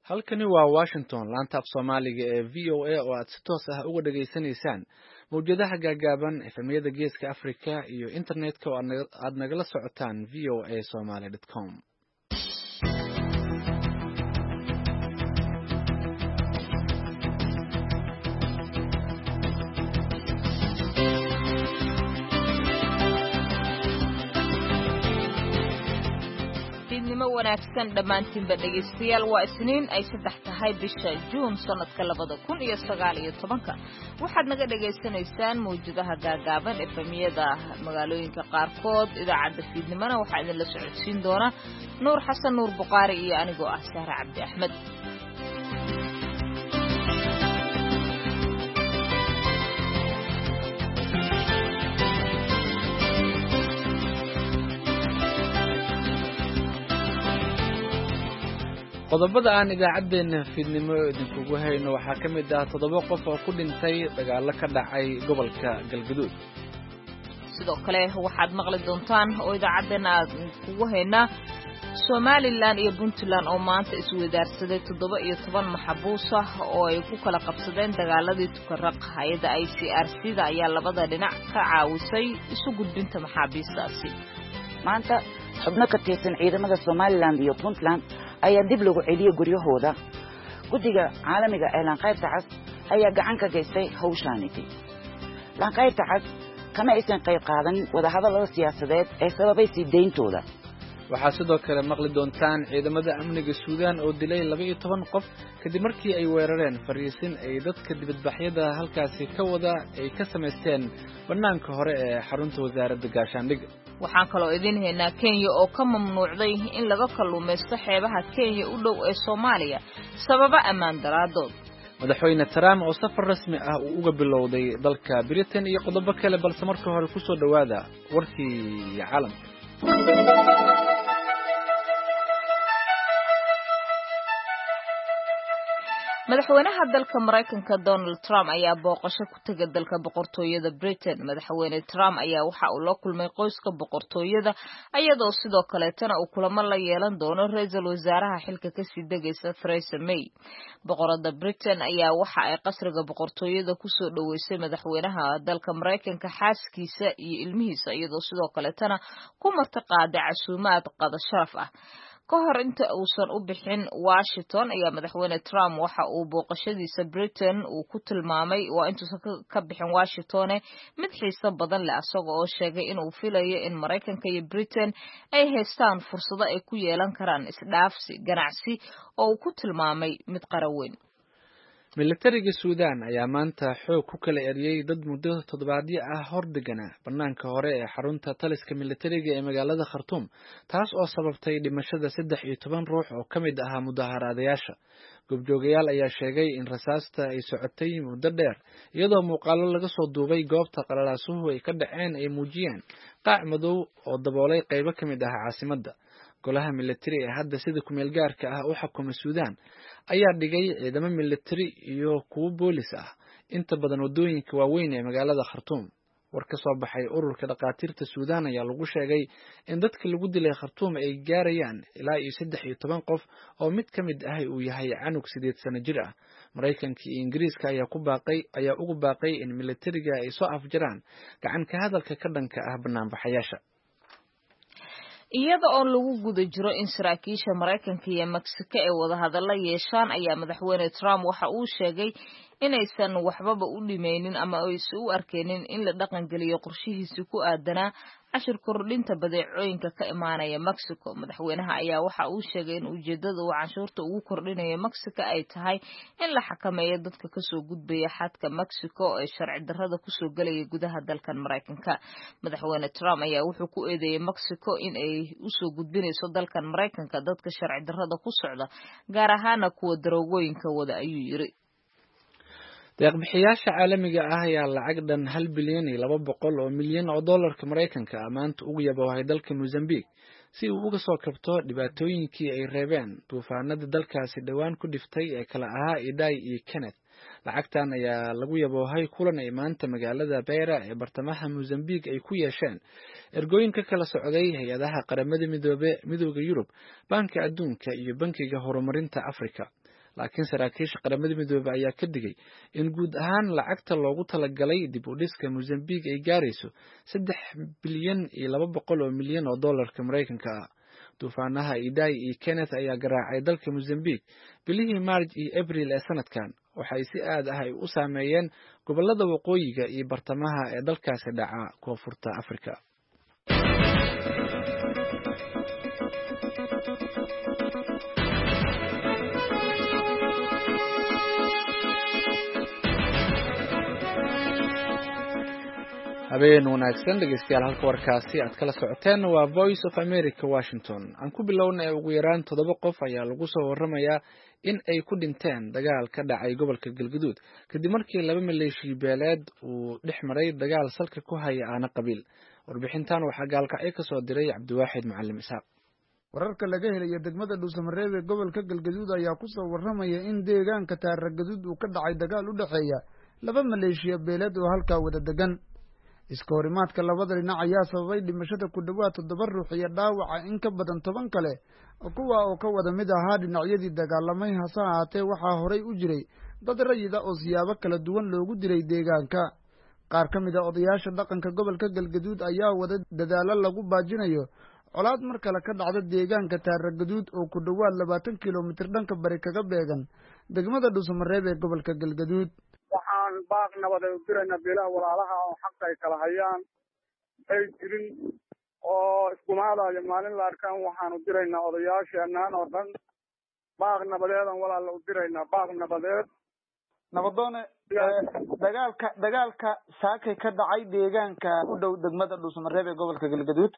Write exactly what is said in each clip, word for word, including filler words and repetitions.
halkani waa Washington laanta af Soomaaliga ee V O A oo aad si toos ah uga dhageysanaysaan mawjadaha gaagaaban efemyada geeska Afrika iyo internetka oo aad nagala socotaan v o a somali dot com. wanaagsan dhamaantiinba dhageystayaal waa isniin ay saddex tahay bisha June sanadka labada kun iyo sagaal iyo tobanka waxaad naga dhageysanaysaan mawjadaha gaagaaban efemiyada magaalooyinka qaarkood idaacadda fiidnimada waxaa idin la socodsiin doona Nuur Xasan Nuur Buqaari iyo anigoo ah Sahra Cabdi Axmed. qodobada aan idaacadeena fiidnimo idinkugu hayno waxaa ka mid ah toddoba qof oo ku dhintay dagaalo ka dhacay gobolka Galgaduud. sidoo kale waxaad maqli doontaan oo idaacadeena aad kugu haynaa Somaliland iyo Puntland oo maanta isweydaarsaday toddoba iyo toban maxbuus ah oo ay ku kala qabsadeen dagaaladii Tukaraq. hay'adda I C R C da ayaa labada dhinac ka caawisay isu gudbinta maxaabiistaasi. maanta xubno ka tirsan ciidamada Somaliland iyo Puntland ayaa dib lagu celiyay guryahooda. guddiga caalamiga ee Lanqaybta Cas ayaa gacan ka geystay hawshaaniti. Lanqaybta Cas kama aysan qayb qaadan wadahadallada siyaasadeed ee sababay sii deyntooda. waxaa sidoo kale maqli doontaan ciidamada amniga Suudaan oo dilay laba iyo toban qof kadib markii ay weerareen fariisin ay dadka dibadbaxyada halkaasi ka wada ay ka sameysteen banaanka hore ee xarunta wasaaradda gaashaandhigga. waxaan kaloo idin haynaa Kenya oo ka mamnuucday in laga kalluumaysto xeebaha Kenya u dhow ee Soomaaliya sababa ammaan daraadood. madaxweyne Trump oo safar rasmi ah uu uga bilowday dalka Britain iyo qodobo kale balse marka hore ku soo dhawaada warkii caalamka. madaxweynaha dalka Mareykanka Donald Trump ayaa booqasho ku tagay dalka boqortooyada Britain. madaxweyne Trump ayaa waxa uu la kulmay qoyska boqortooyada iyadoo sidoo kale tan uu kulamo la yeelan doono ra'iisul wasaaraha xilka ka sii degaysa Theresa May. boqorada Britain ayaa waxa ay qasriga boqortooyada ku soo dhaweysay madaxweynaha dalka Mareykanka xaaskiisa iyo ilmihiisa iyadoo sidoo kale tan ku martaqaaday casuumaad qada sharaf ah. ka hor inta uusan u bixin Washington ayaa madaxweyne Trump waxa uu booqashadiisa Britain uu ku tilmaamay waa intuusan ka bixin Washington mid xiiso badan leh asagoo oo sheegay in uu filayo in Mareykanka iyo Britain ay haystaan fursado ay ku yeelan karaan isdhaafsi ganacsi oo uu ku tilmaamay mid qaraweyn. militariga Suudaan ayaa maanta xoog ku kala eriyay dad muddo toddobaadyo ah hordegana banaanka hore ee xarunta taliska militariga ee magaalada Khartoum taas oo sababtay dhimashada saddex iyo toban ruux oo ka mid ahaa mudaharaadayaasha. gobjoogayaal ayaa sheegay in rasaasta ay socotay muddo dheer iyadoo muuqaalo laga soo duubay goobta qalalaasuhu ay ka dhaceen ay muujiyeen qaac madow oo daboolay qaybo ka mid ah caasimadda. golaha militari ee hadda sida kumeel gaarka ah u xukuma Suudaan ayaa dhigay ciidamo militari iyo kuwo boolis ah inta badan wadooyinka waaweyn ee magaalada Khartoum. war ka soo baxay ururka dhaqaatiirta Suudaan ayaa lagu sheegay in dadka lagu dilay Khartoum ay gaarayaan ilaa iyo saddex iyo toban qof oo mid ka mid ah uu yahay canug sideed sano jir ah. Mareykanka iyo Ingiriiska ayaa ku baaqay ayaa ugu baaqay in militariga ay soo afjaraan gacan ka hadalka ka dhanka ah banaanbaxayaasha. iyada oo lagu guda jiro in saraakiisha Mareykanka iyo Mexico ay wada hadallo yeeshaan ayaa madaxweyne Trump waxa uu sheegay inaysan waxbaba u dhimeynin ama aysan u arkeenin in la dhaqan geliyo qorshihiisa ku aadanaa cashir kordhinta badeecooyinka ka imaanaya Mexico. madaxweynaha ayaa waxa uu sheegay in ujeedada uu canshuurta ugu kordhinayo Mexico ay tahay in la xakameeyo dadka ka soo gudbaya xadka Mexico ee sharci darrada ku soo galaya gudaha dalkan Mareykanka. madaxweyne Trump ayaa wuxuu ku eedeeyay Mexico in ay u soo gudbinayso dalkan Mareykanka dadka sharci darrada ku socda gaar ahaan kuwa daroogooyinka wada ayuu yiri. deeq-bixiyaasha caalamiga ah ayaa lacag dhan hal bilyan iyo laba boqol oo milyan oo dollarka Mareykanka ah maanta ugu yaboohay dalka Mozambique si uu uga soo kabto dhibaatooyinkii ay reebeen duufaanada dalkaasi dhawaan ku dhiftay ee kala ahaa Idai iyo Kenneth. lacagtan ayaa lagu yaboohay kulan ay maanta magaalada Beira ee bartamaha Mozambique ay ku yeesheen ergooyinka kala socday hay'adaha qaramada midoobe midowga Yurub, Banka Adduunka iyo Bankiga Horumarinta Afrika. laakiin saraakiisha qaramada midoobay ayaa ka digay in guud ahaan lacagta loogu talagalay dib u dhiska Mozambique ay gaarayso saddex bilyan iyo laba boqol oo milyan oo dollarka Mareykanka ah. duufaanaha Idai iyo Kenneth ayaa garaacay dalka Mozambique bilihii March iyo April ee sanadkan, waxay si aad ah ay u saameeyeen gobolada waqooyiga iyo bartamaha ee dalkaasi dhaca koonfurta Afrika. habeen wanaagsan dhegeystayaal, halka warkaasi aad kala socoteen waa Voice of America Washington. aan ku bilownay ugu yaraan toddoba qof ayaa lagu soo waramayaa in ay ku dhinteen dagaal ka dhacay gobolka Galgaduud kadib markii laba maleeshiya beeleed uu dhex maray dagaal salka ku haya aana qabiil. warbixintan waxaa gaalkacyo ka soo diray Cabdiwaaxid Macallim Isaaq. wararka laga helay degmada Dhuusamareeb ee gobolka Galgaduud ayaa ku soo waramaya in deegaanka Taaragaduud uu ka dhacay dagaal u dhaxeeya laba maleeshiya beeleed oo halkaa wada degan. iska horimaadka labada dhinac ayaa sababay dhimashada ku dhawaad toddoba ruux iyo dhaawaca in ka badan toban kale kuwa oo ka wada mid ahaa dhinacyadii dagaalamay. hase ahaatee waxaa horay u jiray dad rayida oo siyaabo kala duwan loogu dilay deegaanka. qaar ka mid a odayaasha dhaqanka gobolka Galgaduud ayaa wada dadaalo lagu baajinayo colaad mar kale ka dhacda deegaanka Taaragaduud oo ku dhawaad labaatan kilomitir dhanka bari kaga beegan degmada Dhuusamareeb ee gobolka Galgaduud. waxaan baaq nabadeed u diraynaa beelaha walaalaha oo xaq ay kala hayaan ay jirin oo iskumaadayo maalin la arkaan. waxaan u diraynaa odayaasheenaan oo dhan baaq nabadeedan walaala u diraynaa baaq nabadeed. nabadoone dagaalka dagaalka saakay ka dhacay deegaanka u dhow degmada Dhuusamareeb ee gobolka Galgaduud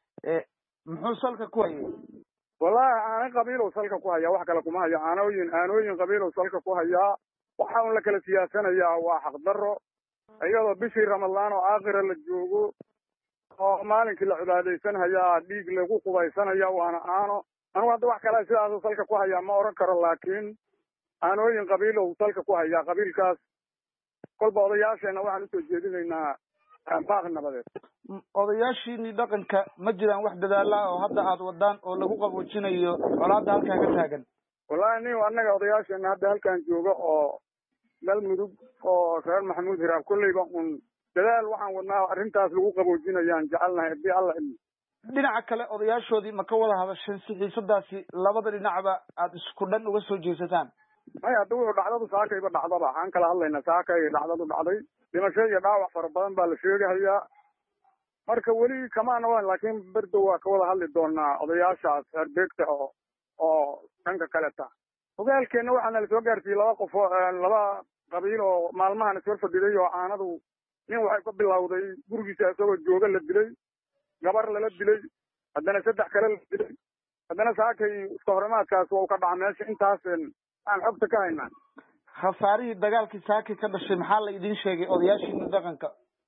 muxuu salka ku hayay? wallahi aana qabiil oo salka ku hayaa, wax kale kuma haya. aanooyin aanooyin qabiil oo salka ku hayaa. waxa un la kala siyaasanayaa waa xaqdarro, iyadoo bishii ramadaan oo aakhira la joogo oo maalinkii la cibaadaysanhayaa dhiig lagu qubaysanaya waana aano. anugu hadda wax kale sidaasoo salka ku hayaa ma oran karo, laakiin aanooyin qabiil oo salka ku hayaa. qabiilkaas kolba odayaasheena waxaan usoo jeedinaynaa baaq nabadeed. odayaashiinii dhaqanka ma jiraan wax dadaala oo hadda aad wadaan oo lagu qaboojinayo colaadda halkaa ka taagan? wallahi nin annaga odayaasheena hadda halkaan jooga oo galmudug oo reer maxamuud hiraab kolleyba un dadaal waxaan wadnaa arrintaas lagu qaboojinayaan jecelnahay haddii alla ilmi. dhinaca kale odayaashoodii ma ka wada hadasheen si xiisadaasi labada dhinacba aada isku dhan uga soo jeesataan? maya hadda wuxuu dhacdadu saakayba dhacdaba waxaan kala hadlaynaa saakay dhacdadu dhacday. dhimasho iyo dhaawac fara badan baa la sheegahayaa, marka weli kamaana waan, laakiin berdow waa ka wada hadli doonaa odayaashaas herbeegta oo oo dhanka kaleta. hogaalkeenna waxaana lasoo gaarsiiyey laba qof oo laba qabiil oo maalmahan isor fadhiday oo aanadu nin waxay ka bilowday gurigiisa isagoo jooga la dilay, gabar lala dilay, haddana saddex kale la dilay, haddana saakay iska horimaadkaas waa u ka dhaca meesha. intaas aan xogta ka haynaa. khasaarihii dagaalkii saakay ka dhashay maxaa la idin sheegay odayaashiina dhaqanka?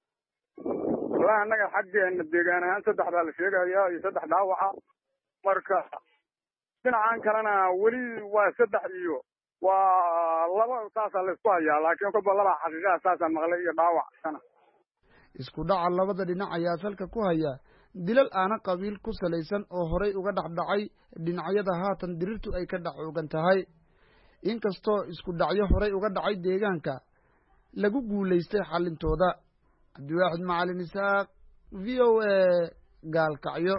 wallahi annaga xaggeena deegaan ahaan saddex baa la sheegayaa iyo saddex dhaawaca, marka dhinacan kalena weli waa saddex iyo waa laba saasaa laysku hayaa, laakiin kolba laba xaqiiqaha saasaan maqlay iyo dhaawac sana. isku dhaca labada dhinac ayaa salka ku haya dilal aana qabiil ku salaysan oo horay uga dhexdhacay dhinacyada haatan dirirtu ay ka dhex oogan tahay. inkastoo isku dhacyo horay uga dhacay deegaanka lagu guulaystay xallintooda. Cabdiwaaxid Macallim Isaaq, V O A, Gaalkacyo.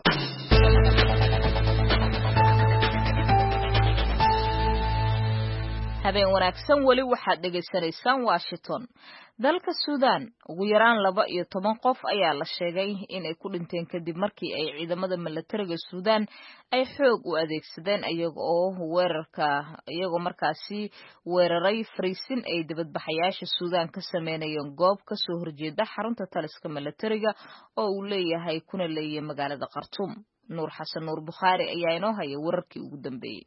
habeen wanaagsan, weli waxaad dhegaysanaysaan Washington. dalka Suudaan ugu yaraan laba iyo toban qof ayaa la sheegay inay ku dhinteen kadib markii ay ciidamada milatariga Suudaan ay xoog u adeegsadeen iyaga oo weerarka iyagoo markaasi weeraray fariisin ay dibadbaxayaasha Suudaan ka sameynayeen goob ka soo horjeeda xarunta taliska milatariga oo uu leeyahay kuna leeyahay magaalada Khartoum. Nuur Xasan Nuur Bukhari ayaa inoo haya wararkii ugu dambeeyay.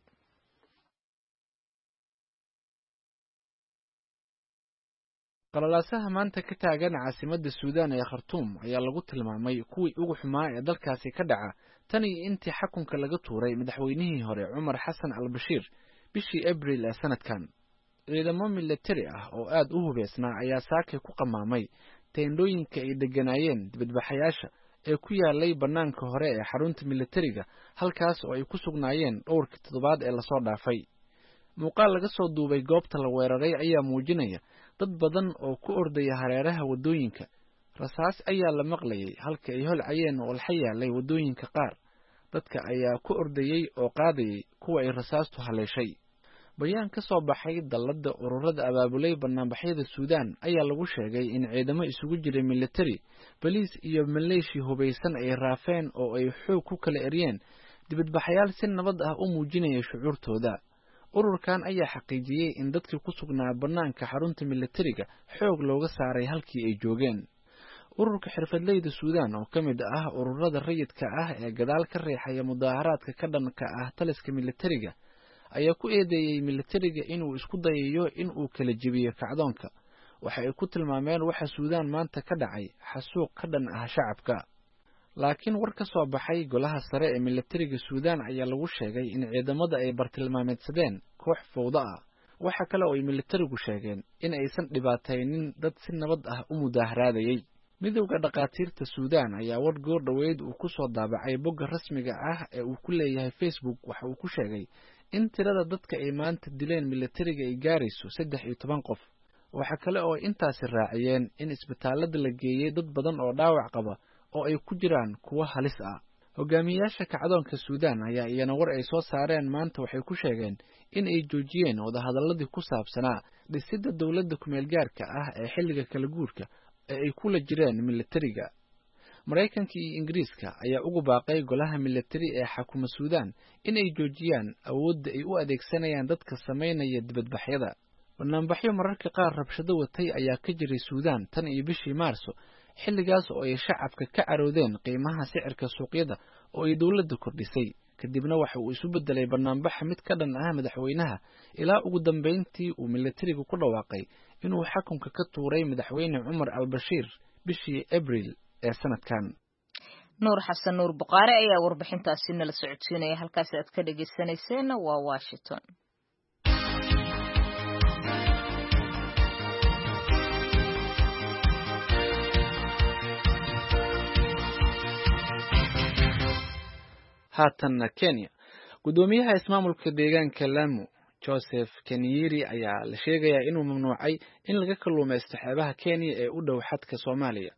qalalaasaha maanta ka taagan caasimadda Suudaan ee Khartoum ayaa lagu tilmaamay kuwii ugu xumaa ee dalkaasi ka dhaca tan iyo intii xukunka laga tuuray madaxweynihii hore Cumar Xasan al-Bashiir bishii Abriil ee sanadkan. ciidamo milatari ah oo aad u hubeysnaa ayaa saakay ku qamaamay teendhooyinka ay deganaayeen dibadbaxayaasha ee ku yaalay bannaanka hore ee xarunta milatariga, halkaas oo ay ku sugnaayeen dhowrkii toddobaad ee lasoo dhaafay. muuqaal laga soo duubay goobta la weeraray ayaa muujinaya dad badan oo ku ordaya hareeraha waddooyinka. rasaas ayaa la maqlayay halka ay holcayeen walxa yaalay waddooyinka qaar. dadka ayaa ku ordayey oo qaadayay kuwa ay rasaastu haleeshay. bayaan ka soo baxay dalladda ururada abaabulay banaanbaxyada Suudaan ayaa lagu sheegay in ciidamo isugu jiray military, boliis iyo maleeshi hubaysan ay raafeen oo ay xoog ku kala eryeen dibadbaxayaal si nabad ah u muujinaya shucuurtooda. ururkan ayaa xaqiijiyey in dadkii ku sugnaa bannaanka xarunta militariga xoog looga saaray halkii ay joogeen. ururka xirfadleyda Suudaan oo ka mid ah ururada rayidka ah ee gadaal ka reexaya mudaharaadka ka dhanka ah taliska militariga ayaa ku eedeeyay militariga inuu isku dayayo in uu kala jibiyo kacdoonka. waxa ay ku tilmaameen waxa Suudaan maanta ka dhacay xasuuq ka dhan ah shacabka. laakiin war ka soo baxay golaha sare ee militariga Suudaan ayaa lagu sheegay in ciidamada ay bartilmaameedsadeen koox fowdo ah. waxa kale oo ay militarigu sheegeen in aysan dhibaataynin dad si nabad ah u mudaharaadayay. midowga dhaqaatiirta Suudaan ayaa war goor dhaweyd uu ku soo daabacay bogga rasmiga ah ee uu ku leeyahay Facebook waxa uu ku sheegay in tirada dadka ay maanta dileen militariga ay gaarayso saddex iyo toban qof. waxa kale oo intaasi raaciyeen in isbitaalada la geeyay dad badan oo dhaawac qaba oo ay ku jiraan kuwa halis ah. hogaamiyaasha kacdoonka Suudaan ayaa iyana war ay soo saareen maanta waxay ku sheegeen in ay joojiyeen wadahadaladii ku saabsanaa dhisidda dawladda kumeel gaarka ah ee xilliga kala guurka ee ay kula jireen militariga. Mareykanka iyo Ingiriiska ayaa ugu baaqay golaha militari ee xukuma Suudaan in ay joojiyaan awoodda ay u adeegsanayaan dadka sameynaya dibadbaxyada. banaanbaxyo mararka qaar rabshado watay ayaa ka jiray Suudaan tan iyo bishii Maarso, xilligaas oo ay shacabka ka caroodeen qiimaha sicirka suuqyada oo ay dawladda kordhisay. kadibna waxa uu isu bedelay banaanbax mid ka dhan ah madaxweynaha ilaa ugu dambeyntii uu militarigu ku dhawaaqay inuu xukunka ka tuuray madaxweyne Umar al-Bashir bishii Abriil ee sanadkan. Nuur Xasan Nuur Buqaare ayaa warbixintaasi nala socodsiinaya. halkaas aad ka dhageysanayseen waa Washington. haatanna Kenya. gudoomiyaha ismaamulka deegaanka Lamu Joseph Kenyiri ayaa la sheegayaa inuu mamnuucay in laga kalluumaysto xeebaha Kenya ee u dhow xadka Soomaaliya.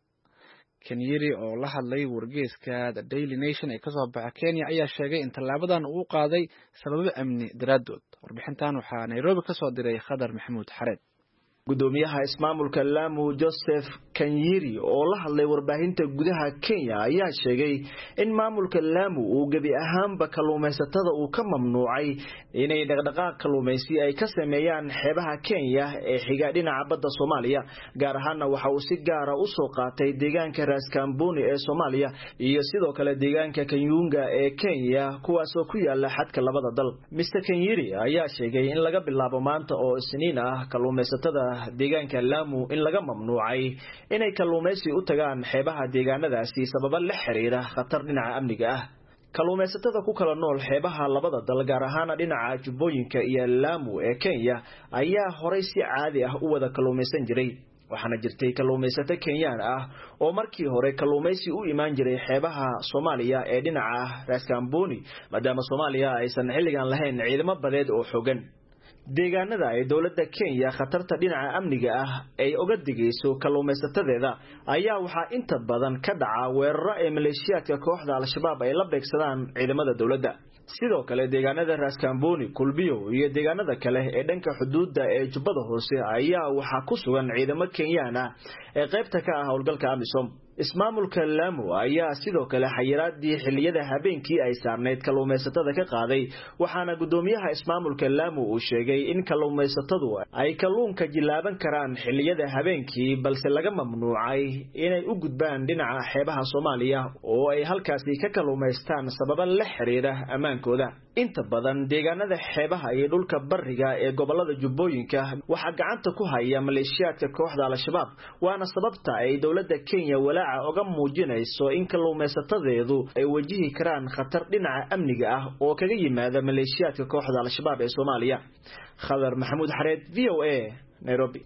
Kenyiri oo la hadlay wargeyska The Daily Nation ee ka soo baxa Kenya ayaa sheegay in tallaabadan uu qaaday sababo amni daraadood. warbixintan waxaa Nairobi ka soo diray Khadar Maxamuud Xareed. gudoomiyaha ismaamulka Lamu Joseph Kenyiri oo la hadlay warbaahinta gudaha Kenya ayaa sheegay in maamulka Lamu uu gabi ahaanba kalluumaysatada uu ka mamnuucay inay dhaqdhaqaaq kalluumaysi ay ka sameeyaan xeebaha Kenya ee xiga dhinaca badda Soomaaliya. gaar ahaan waxa uu si gaar ah u soo qaatay deegaanka Raskamboni ee Soomaaliya iyo sidoo kale deegaanka Kanyunga ee Kenya kuwaas oo ku yaala xadka labada dal. mister Kenyiri ayaa sheegay in laga bilaabo maanta oo Isniin ah kalluumaysatada deegaanka Lamu in laga mamnuucay inay kalluumaysi u tagaan xeebaha deegaanadaasi sabab la xiriira khatar dhinaca amniga ah. kalluumaysatada ku kala nool xeebaha labada dal gaar ahaan dhinaca Jubbooyinka iyo Lamu ee Kenya ayaa horay si caadi ah u wada kalluumaysan jiray. waxaana jirtay kalluumaysato Kenyaan ah oo markii hore kalluumaysi u imaan jiray xeebaha Soomaaliya ee dhinaca Raskamboni maadaama Soomaaliya aysan xilligan lahayn ciidamo badeed oo xooggan. deegaanada ay dawladda Kenya khatarta dhinaca amniga ah ay uga digayso kalluumaysatadeeda ayaa waxaa inta badan ka dhaca weeraro ay maleeshiyaadka kooxda Al-Shabaab ay la beegsadaan ciidamada dawladda. sidoo kale deegaanada Raskamboni, Kulbiyo iyo deegaanada kale ee dhanka xuduudda ee Jubbada Hoose ayaa waxaa ku sugan ciidamo Kenyaan ah ee qaybta ka ah howlgalka AMISOM. ismaamulka Lamu ayaa sidoo kale xayiraadii xilliyada habeenkii ay saarneyd kalluumaysatada ka qaaday waxaana gudoomiyaha ismaamulka Lamu uu sheegay in kalluumaysatadu ay kalluunka jilaaban karaan xilliyada habeenkii balse laga mamnuucay inay u gudbaan dhinaca xeebaha Soomaaliya oo ay halkaasi ka kalluumaystaan sabab la xiriira amaankooda. inta badan deegaanada xeebaha iyo dhulka bariga ee gobolada Jubbooyinka waxa gacanta ku haya maleeshiyaadka kooxda Al-Shabaab waana sababta ay dawladda Kenya walaaca uga muujinayso in kalluumaysatadeedu ay wajihi karaan khatar dhinaca amniga ah oo kaga yimaada maleeshiyaadka kooxda Al-Shabaab ee Soomaaliya. Khadar Maxamuud Xareed, V O A, Nairobi.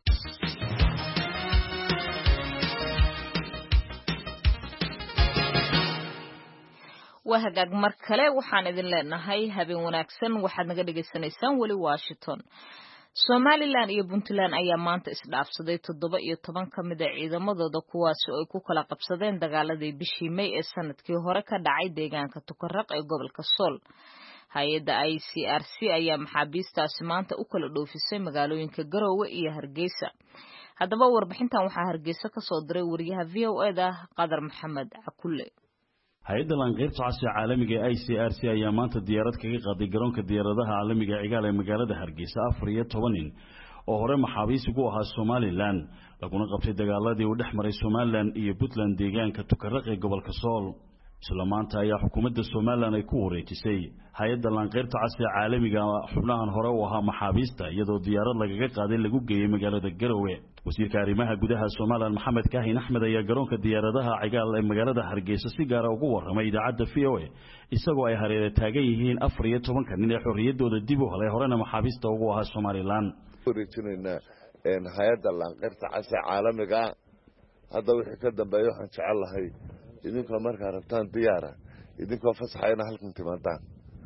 waa hagaag mar kale waxaan idin leenahay habeen wanaagsan waxaad naga dhagaysanaysaan weli Washington. Somaliland iyo Puntland ayaa maanta isdhaafsaday toddoba iyo toban ka mid ah ciidamadooda kuwaas oo ay ku kala qabsadeen dagaaladii bishii May ee sanadkii hore ka dhacay deegaanka Tukarraq ee gobolka Sool. Hay'adda I C R C ayaa maxaabiistaasi maanta u kala dhoofisay magaalooyinka Garowe iyo Hargeysa. Haddaba warbixintan waxaa Hargeysa ka soo diray wariyaha V O A da Qadar Maxamed Cakulle. hay'adda lanqeyrta casriga caalamiga ee I C R C ayaa maanta diyaarad kaga qaaday garoonka diyaaradaha caalamiga cigaal ee magaalada Hargeysa afar iyo toban nin oo hore maxaabiis ugu ahaa Somaliland laguna qabtay dagaaladii u dhexmaray Somaliland iyo Puntland deegaanka Tukarraq ee gobolka Sool. isla maanta ayaa xukuumadda Somaliland ay ku wareejisay hay'adda lanqeyrta casriga caalamiga xubnahan hore u ahaa maxaabiista iyadoo diyaarad lagaga qaaday lagu geeyay magaalada Garowe. wasiirka arrimaha gudaha Somaliland Maxamed Kaahin Axmed ayaa garoonka diyaaradaha cigaal ee magaalada Hargeysa si gaar ah ugu warramay idaacadda V O A isagoo ay hareer taagan yihiin afar iyo toban nin ee xorriyadooda dib u helay horena maxaabiista ugu ahaa Somaliland. wareejinayna in hay'adda lanqeyrta casriga caalamiga hadda wixii ka dambeeyo waxaan jecelahay idinkoo markaa rabtaan diyaara idinkoo fasaxayna halkan timaadaan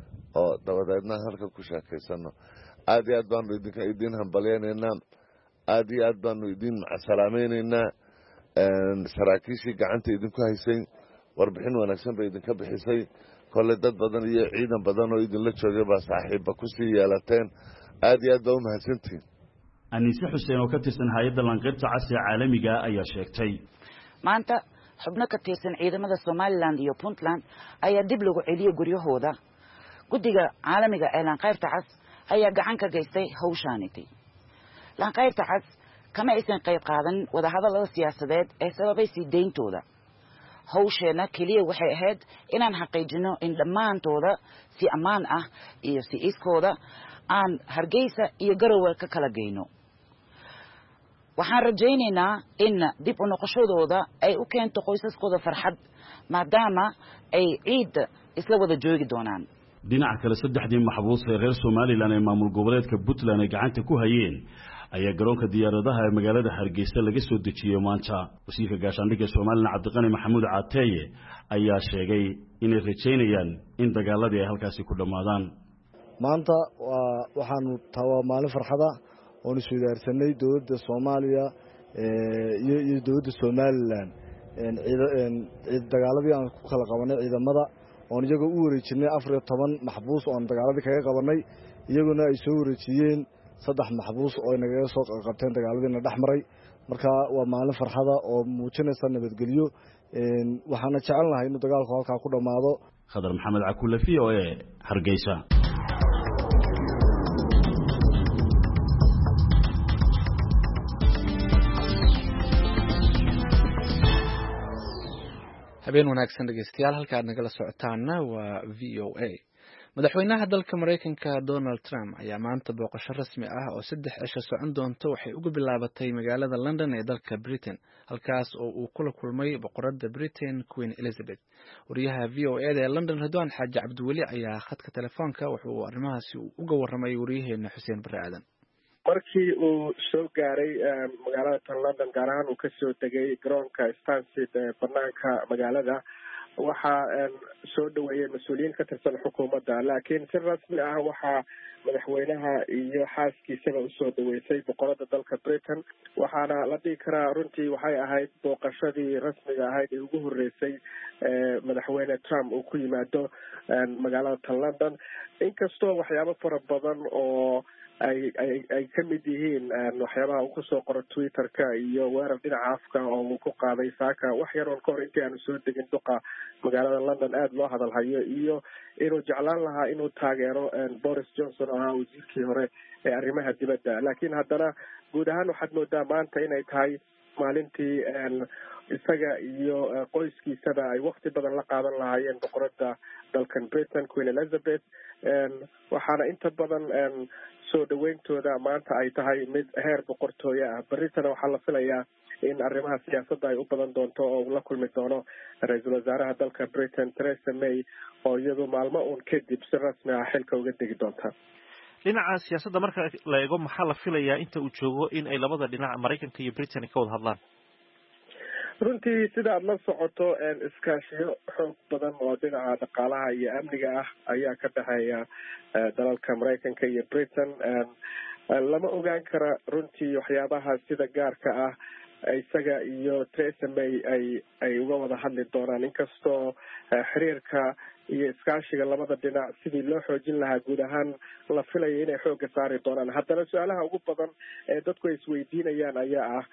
oo dabadeedna halkan ku sheekaysano aad iyo aad baanu idinka idin hambalyeynayna aad iyo aad baanu idin macsalaamaynaynaa saraakiishii gacanta idinku haysay warbixin wanaagsan bay idinka bixisay kolle dad badan iyo ciidan badan oo idinla joogay baa saaxiibba ku sii yeelateen aad iyo aad baa u mahadsantihiin. Anise Xuseen oo ka tirsan hay'adda lanqeyrta casriga caalamiga ayaa sheegtay maanta xubno ka tirsan ciidamada Somaliland iyo Puntland ayaa dib lagu celiyay guryahooda. guddiga caalamiga ee lanqeyrta cas ayaa gacan ka geystay hawshaaniti. lanqeyrta cas kama aysan qayb qaadan wadahadallada siyaasadeed ee sababay sii deyntooda. hawsheena kaliya waxay ahayd inaan xaqiijino in dhammaantooda si ammaan ah iyo si iskooda aan Hargeysa iyo Garowe ka kala geyno. waxaan rajaynaynaa in dib u noqoshadooda ay u keento qoysaskooda farxad maadaama ay ciid isla wada joogi doonaan. dhinaca kale saddexdii maxbuus ee reer Somaliland ee maamul goboleedka Puntland ay gacanta ku hayeen ayaa garoonka diyaaradaha ee magaalada Hargeysa laga soo dejiyay maanta. wasiirka gaashaandhigga Somaliland Cabdiqani Maxamuud Caateeye ayaa sheegay inay rajaynayaan in dagaaladii ay halkaasi ku dhamaadaan. maanta waxaanu tawa maalin farxada oo isu wadaarsanay dawladda Soomaaliya iyo iyo dawladda Somaliland ee dagaaladii aan ku kala qabanay ciidamada oo iyaga u wareejinay afar iyo toban maxbuus oo dagaaladii kaga qabanay iyaguna ay soo wareejiyeen saddex maxbuus oo inaga soo qabteen dagaaladiina dhaxmaray. marka waa maalin farxada oo muujinaysa nabadgelyo waxaana jecelnahay inuu dagaalku halka ku dhamaado. Qadar Maxamed Cakulle V O A Hargeysa. habeen wanaagsan dhegeystayaal halka aad nagala socotaana waa V O A. madaxweynaha dalka Mareykanka Donald Trump ayaa maanta booqasho rasmi ah oo saddex cisho socon doonto waxay uga bilaabatay magaalada London ee dalka Britain halkaas oo uu kula kulmay boqoradda Britain Queen Elizabeth. wariyaha V O A ee London Ridwan Xaaji Cabdiweli ayaa khadka telefoonka wuxuu arrimahaasi uga warramay wariyaheena Xuseen Barre Aadan. markii uu soo gaaray magaalada London gaar ahaan uu ka soo degay garoonka Stansted ee banaanka magaalada waxaa soo dhaweeyay mas'uuliyiin ka tirsan xukuumadda laakiin si rasmi ah waxaa madaxweynaha iyo xaaskiisaba usoo dhaweysay boqorada dalka Britain waxaana la dhihi karaa runtii waxay ahayd booqashadii rasmiga ahayd ee ugu horeysay madaxweyne Trump uu ku yimaado magaalada London inkastoo waxyaabo fara badan oo ay ay ay ka mid yihiin waxyaabaha uu ku soo qoray Twitter-ka iyo weerar dhinaca afka oo uu ku qaaday saaka wax yar oo ka hor intii aanu soo degin duqa magaalada London aad loo hadal hayo iyo inuu jeclaan lahaa inuu taageero Boris Johnson oo ahaa wasiirkii hore ee arrimaha dibadda laakiin haddana guud ahaan waxaad moodaa maanta inay tahay maalintii isaga iyo qoyskiisaba ay waqti badan la qaadan lahaayeen boqoradda dalkan Britain Queen Elizabeth waxaana inta badan soo dhaweyntooda maanta ay tahay mid heer boqortooyo ah. Berritana waxaa la filayaa in arrimaha siyaasadda ay u badan doonto oo uu la kulmi doono ra-iisul wasaaraha dalka Britain Theresa May oo iyadu maalmo uun kadib si rasmi ah xilka uga degi doonta. dhinaca siyaasadda marka la eego maxaa la filayaa inta uu joogo in ay labada dhinac Mareykanka iyo Britain ka wada hadlaan? runtii sida aad la socoto iskaashiyo xoog badan oo dhinaca dhaqaalaha iyo amniga ah ayaa ka dhexeeya dalalka maraykanka iyo britain lama ogaan kara runtii waxyaabaha sida gaarka ah isaga iyo Theresa May ay ay uga wada hadli doonaan inkastoo xiriirka iyo iskaashiga labada dhinac sidii loo xoojin lahaa guud ahaan la filayo inay xooga saari doonaan haddana su-aalaha ugu badan ee dadku ay isweydiinayaan ayaa ah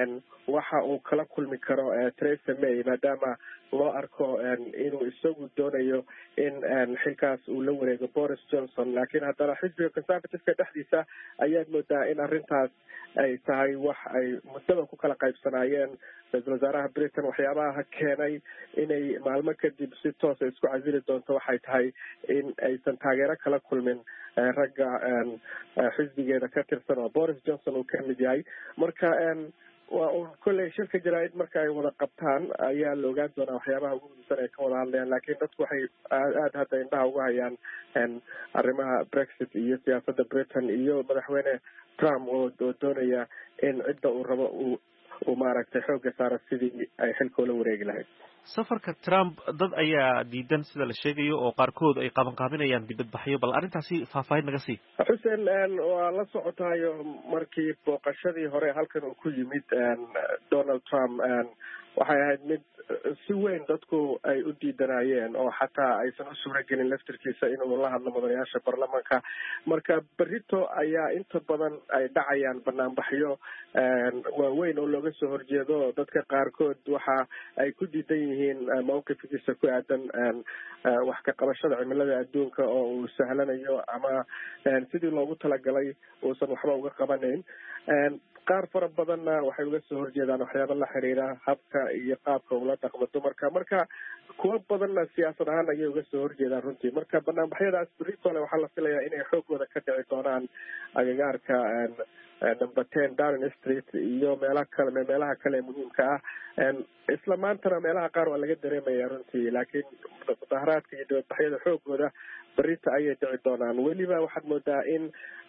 waxa uu kala kulmi karo Theresa May maadaama loo arko inuu isagu doonayo in xilkaas uu la wareego Boris Johnson laakiin haddana xisbiga conservative-ka dhexdiisa ayaad moodaa in arrintaas ay tahay wax ay muddada ku kala qaybsanaayeen ra-iisul wasaaraha Britain waxyaabaha keenay inay maalmo kadib si toosa isku casili doonto waxay tahay in aysan taageero kala kulmin ragga xisbigeeda ka tirsan oo Boris Johnson uu ka mid yahay marka waa un kolley shirka jaraa'id marka ay wada qabtaan ayaa la ogaan doonaa waxyaabaha ugu muhiimsan ay ka wada hadlayaan laakiin dadku waxay aada hadda indhaha uga hayaan arrimaha Brexit iyo siyaasadda Britain iyo madaxweyne Trump oo oo doonaya in cidda uu rabo uu uu maaragtay xooga saara sidii ay xilka ula wareegi lahayd safarka Trump dad ayaa diidan sida la sheegayo oo qaarkood ay qaban qaabinayaan dibadbaxyo bal arrintaasi faahfaahin naga sii xuseen waa la socotayo markii booqashadii hore halkan uu ku yimid Donald Trump waxay ahayd mid si weyn dadku ay u diidanayeen oo xataa aysan u suuragelin laftirkiisa inuu la hadlo mudanayaasha baarlamaanka marka berrito ayaa inta badan ay dhacayaan banaanbaxyo waaweyn oo looga soo horjeedo dadka qaarkood waxa ay ku diidan yihiin mawqifkiisa ku aadan wax ka qabashada cimilada adduunka oo uu sahlanayo ama sidii loogu talagalay uusan waxba uga qabanayn qaar fara badanna waxay uga soo horjeedaan waxyaaba la xiriira habka iyo qaabka ula dhaqmo dumarka marka kuwa badanna siyaasad ahaan ayay uga soo horjeedaan runtii marka banaanbaxyadaas berritole waxaa la filayaa inay xoogooda ka dhici doonaan agagaarka number ten Downing Street iyo meelaha kale meelaha kale muhiimka ah isla maantana meelaha qaar waa laga dareemaya runtii laakiin mudaharaadka iyo dibadbaxyada xoogooda berrita ayay dhici doonaan weliba waxaad moodaa in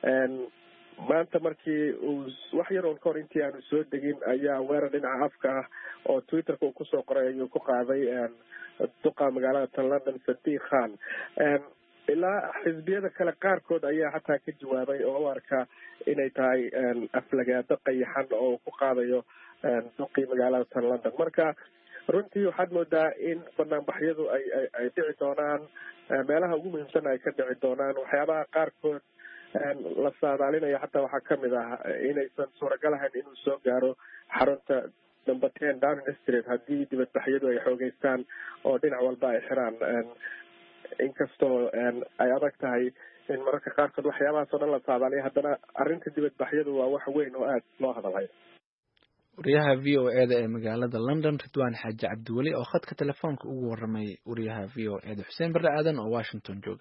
maanta markii uu wax yar oon kahor intii aanu soo degin ayaa weerar dhinaca afka ah oo Twitterka uu kusoo qoray ayuu ku qaaday duqa magaalada tan London Sadiq Khan ilaa xisbiyada kale qaarkood ayaa xataa ka jawaabay oo u arka inay tahay aflagaado qayaxan oo ku qaadayo duqii magaalada tan London marka runtii waxaad moodaa in banaanbaxyadu ay ay dhici doonaan meelaha ugu muhiimsan ay ka dhici doonaan waxyaabaha qaarkood la saadaalinayo xataa waxaa kamid ah inaysan suuragal ahayn inuu soo gaaro xarunta number ten Downing Street haddii dibadbaxyadu ay xoogeystaan oo dhinac walba ay xiraan inkastoo ay adag tahay in mararka qaarkood waxyaabahaas oo dhan la saadaaliyo haddana arrinta dibadbaxyadu waa wax weyn oo aada loo hadalhayo wariyaha v o e da ee magaalada London Ridwaan Xaaji Cabdiweli oo khadka telefoonka ugu warramay wariyaha v o e da Xuseen Barre Aadan oo Washington jooga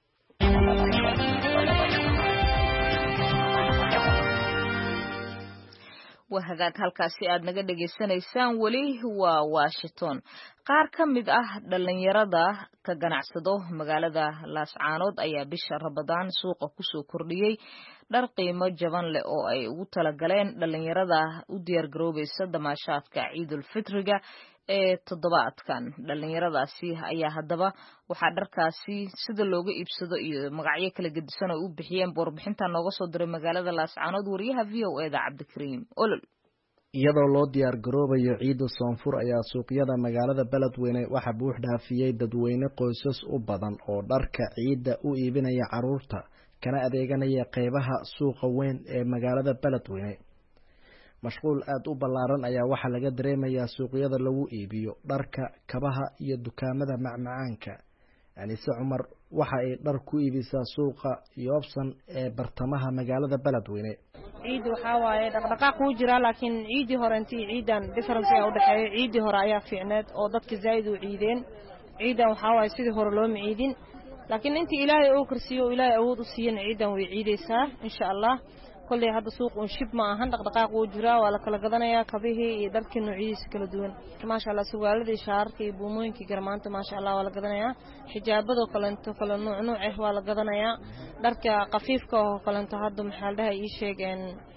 wahagaag halkaasi aad naga dhageysanaysaan weli waa Washington qaar ka mid ah dhalinyarada ka ganacsado magaalada Laascaanood ayaa bisha Ramadaan suuqa ku soo kordhiyay dhar qiimo jaban leh oo ay ugu talagaleen dhalinyarada u diyaar garoobaysa damaashaadka Ciidul Fitriga ee toddobaadkan dhalinyaradaasi ayaa haddaba waxaa dharkaasi sida looga iibsado iyo magacyo kala gedisan oo u bixiyeen warbixinta nooga soo diray magaalada Laascaanood wariyaha v o e da Cabdikariim Olol iyadoo loo diyaar garoobayo ciida soonfur ayaa suuqyada magaalada Beledweyne waxa buux dhaafiyay dadweyne qoysas u badan oo dharka ciida u iibinaya caruurta kana adeeganaya qeybaha suuqa weyn ee magaalada Beledweyne mashquul aad u ballaaran ayaa waxa laga dareemayaa suuqyada lagu iibiyo dharka kabaha iyo dukaamada macmacaanka Anise Cumar waxa ay dhar ku iibisaa suuqa Yoobsan ee bartamaha magaalada Beledweyne ciid waxa waaye dhaqdhaqaaq uu jira laakiin ciidii hore intii ciidan difference ay u dhaxeeyay ciidii hore ayaa fiicneed oo dadka zaid u ciideen ciidan waxa waaye sidii hore loo ciidin laakiin intii Ilaahay uu kursiyo Ilaahay awood u siiyay ciidan way ciideysaa insha Allah kulli hadda suuq uu shib ma ahan dhaqdhaqaaq uu jira waa la kala gadanayaa kabihii iyo dharkii noocyadiisa kala duwan maasha Allah suwaaladii shaarkii iyo buumooyinkii garmaanta maasha Allah waa la gadanayaa xijaabado kale inta kala nooc nooc ah waa la gadanayaa dharka qafiifka oo kale inta hadda maxaa dhahay ii sheegeen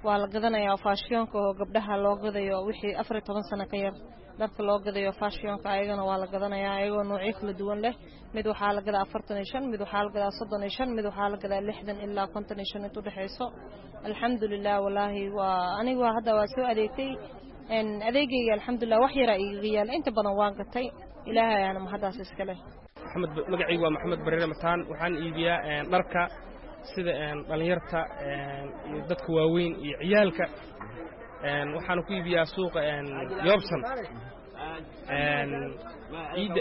waa la gadanayaa faashiyonka oo gabdhaha loo gadayo wixii afar iyo toban sano ka yar dharka loo gadayo faashiyonka ayagana waa la gadanayaa ayagoo noocyo kala duwan leh mid waxaa la gadaa afartan iyo shan mid waxaa la gadaa soddon iyo shan mid waxaa la gadaa lixdan ilaa konton iyo shan inta udhexayso alxamdulilah walaahi waa anigu hadda waa soo adeegtay adeegayga alxamdulilah wax yaraa igaga yaala inta badan waan gatay ilaahay ayaana mahaddaas iska leh maxamed magacaygu waa maxamed bareere mataan waxaan iibiyaa dharka sida dhalinyarta iyo dadka waaweyn iyo ciyaalka waxaan ku iibiyaa suuqa Yobson ciida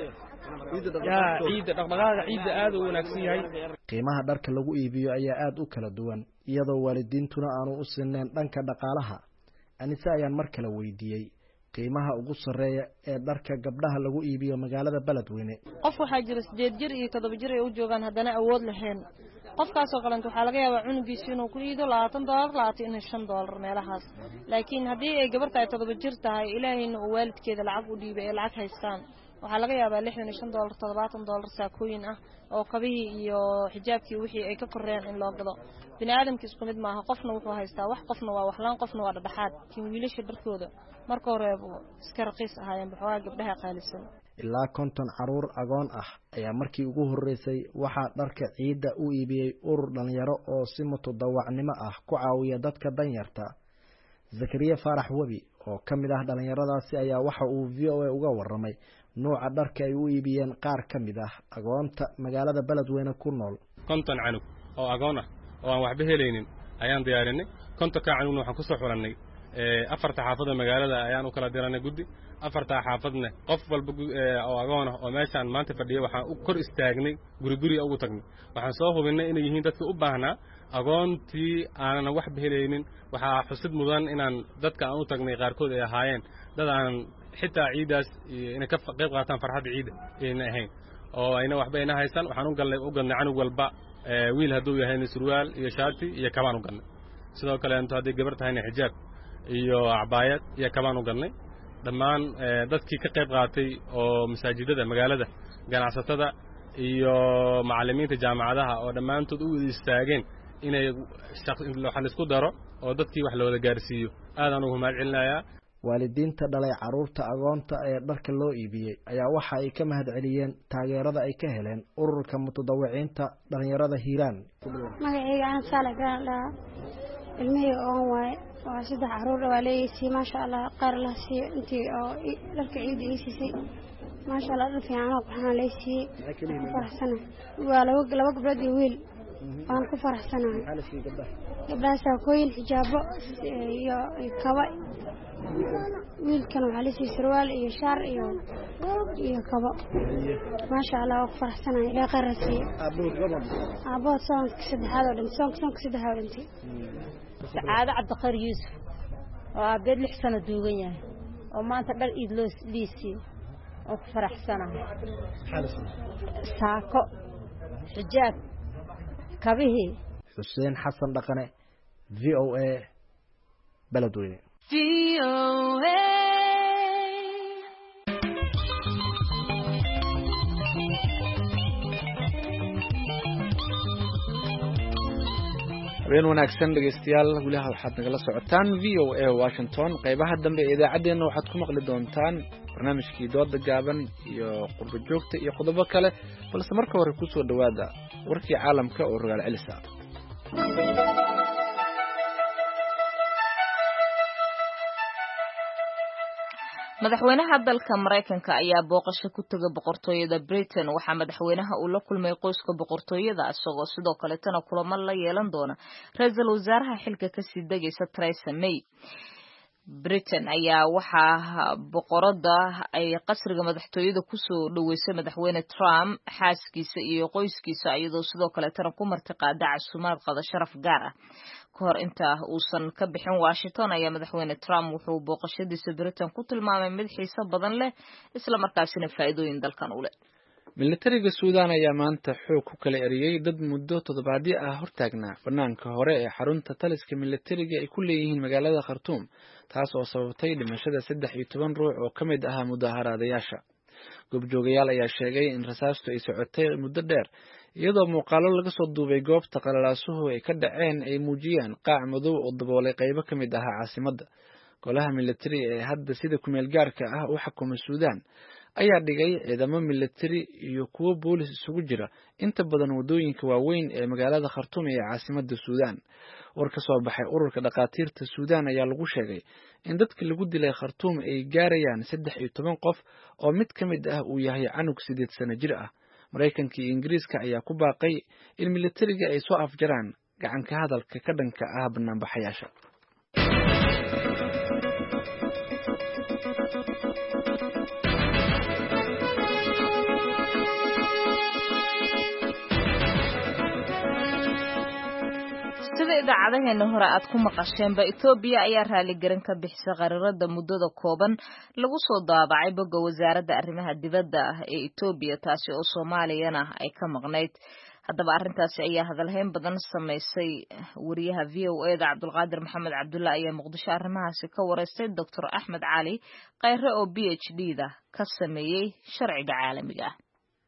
yaa ciida dhaqdhaqaaqa ciida aad u wanaagsan yahay qiimaha dharka lagu iibiyo ayaa aad u kala duwan iyadoo waalidiintuna aanu u sinnayn dhanka dhaqaalaha anise ayaan mar kale weydiiyey qiimaha ugu sarreeya ee dharka gabdhaha lagu iibiyo magaalada Beledweyne qof waxaa jira sideed jir iyo toddoba jir ay u joogaan haddana awood lahayn qofkaasoo kalenta waxaa laga yaabaa cunugiisa inuu ku iido labaatan doolar labaatan iyo shan doolar meelahaas laakiin haddii ay gabar tahay toddoba jir tahay ilaahayna uu waalidkeeda lacag u dhiibay ee lacag haystaan waxaa laga yaabaa lixdan iyo shan doolar toddobaatan doolar saakooyin ah oo kabihii iyo xijaabkii wixii ay ka koreen in loo gado bini aadamka isku mid maaha qofna wuxuu haystaa wax qofna waa waxlaan qofna waa dhadhaxaad kin wiilasha dharkooda marka hore iska raqiis ahaayeen baxoogaa gabdhaha qaalisan ilaa konton caruur agoon ah ayaa markii ugu horreysay waxaa dharka ciidda u iibiyey urur dhalinyaro oo si mutadawacnimo ah ku caawiya dadka danyarta zakariya faarax webi oo ka mid ah dhalinyaradaasi ayaa waxa uu v o a uga warramay nooca dharka ay u iibiyeen qaar ka mid ah agoonta magaalada Beledweyne ku nool konton canug oo agoon ah oo aan waxba helaynin ayaan diyaarinay kontonka canugna waxaan kusoo xulanay afarta xaafada magaalada ayaan u kala diranay guddi afarta xaafadna qof walba oo agoon ah oo meeshaan maanta fadhiya waxaan u kor istaagnay guri guri ugu tagnay waxaan soo hubinay inay yihiin dadka u baahnaa agoontii aanan waxba helaynin waxaa xusid mudan inaan dadka aan u tagnay qaarkood ay ahaayeen dad aan xitaa ciidaas inay ka qayb qaataan farxadda ciida ayna ahayn oo ayna waxba ayna haysan waxaan u galnay u galnay canug walba wiil hadduu yahay surwaal iyo shaati iyo kabaan u galnay sidoo kale inta haddii gabar tahayna xijaab iyo acbaayad iyo kabaan u galnay dhammaan dadkii ka qayb qaatay oo masaajidada magaalada ganacsatada iyo macallimiinta jaamacadaha oo dhammaantood u wada istaageen inay waxaan isku daro oo dadkii wax la wada gaarsiiyo aadaan ugu mahad celinayaa waalidiinta dhalay caruurta agoonta ee dharka loo iibiyey ayaa waxa ay ka mahad celiyeen taageerada ay ka heleen ururka mutadawiciinta dhalinyarada Hiiraan magacayga aan saalax garan dhaa ilmihii oon waaye waa saddex caruur waa leeyahay maasha Allah qaar la siiyo intii oo dharka ciida ay siisay maasha Allah dhar fiican oo waxaan leeyahay faraxsana waa laba laba gabdhood iyo wiil waan ku faraxsanahay gabdhaha saakooyin xijaabo iyo kaba wiilkan waxaa la siiyey sarwaal iyo shaar iyo iyo kabo maasha Allah waa ku faraxsanahay ilaa qaar la siiyo aabood soonka saddexaad oo dhan soonka soonka saddexaad oo dhintay sacaado cabdiqaar yuusuf oo abeed lix sano duugan yahay oo maanta dhar iid loo liisii oo ku faraxsanahay saako xijaab kabihii xuseen xasan dhaqane v o a Beledweyne V O A habeen wanaagsan dhegeystayaal walaha waxaad nagala socotaan V O A Washington qaybaha dambe ee idaacadeena waxaad ku maqli doontaan barnaamijkii dooda gaaban iyo qurbo joogta iyo qodobo kale balse marka hore ku soo dhawaada warkii caalamka oo rogaal celisa madaxweynaha dalka Mareykanka ayaa booqasho ku tagay boqortooyada Britain waxa madaxweynaha uu la kulmay qoyska boqortooyada asagoo sidoo kale tan kulamo la yeelan doona ra'iisul wasaaraha xilka ka sii dagaysa Theresa May Britain ayaa waxa boqorada ay qasriga madaxtooyada ku soo dhaweysay madaxweyne Trump xaaskiisa iyo qoyskiisa iyadoo sidoo kale tan ku martiqaada casuumaad qada sharaf gaar ah kahor inta uusan ka bixin Washington ayaa madaxweyne Trump wuxuu booqashadiisa Britain ku tilmaamay mid xiiso badan leh isla markaasina faa'iidooyin dalkan u leh militariga Suudaan ayaa maanta xoog ku kala eriyay dad muddo toddobaadyo ah hortaagnaa banaanka hore ee xarunta taliska militariga ay ku leeyihiin magaalada Khartoum taas oo sababtay dhimashada saddex iyo toban ruux oo ka mid ahaa mudaharaadayaasha goobjoogayaal ayaa sheegay in rasaastu ay socotay muddo dheer iyadoo muuqaalo laga soo duubay goobta qalalaasuhu ay ka dhaceen ay muujiyeen qaac madow oo daboolay qaybo ka mid ahaa caasimadda. golaha militari ee hadda sida kumeel gaarka ah u xukuma suudaan ayaa dhigay ciidamo militari iyo kuwo boolis isugu jira inta badan wadooyinka waaweyn ee magaalada khartuum ee caasimadda suudaan. war ka soo baxay ururka dhakhaatiirta suudaan ayaa lagu sheegay in dadka lagu dilay khartuum ay gaarayaan saddex iyo toban qof oo mid ka mid ah uu yahay canug sideed sano jir ah. maraykanka iyo ingiriiska ayaa ku baaqay in militariga ay soo afjaraan gacanka hadalka ka dhanka ah banaanbaxayaasha. sida idaacadaheena hore aad ku maqasheenba Itoobiya ayaa raali garan ka bixisay qaraarada muddada kooban lagu soo daabacay bogga wasaaradda arrimaha dibadda ah ee Itoobiya taasi oo Soomaaliyana ay ka maqnayd. haddaba arrintaasi ayaa hadalhayn badan samaysay wariyaha V O A da Cabdulqaadir Maxamed Cabdulla ayaa Muqdisho arrimahaasi ka wareystay Doctor Axmed Cali Khayre oo P H D da ka sameeyay sharciga caalamiga ah.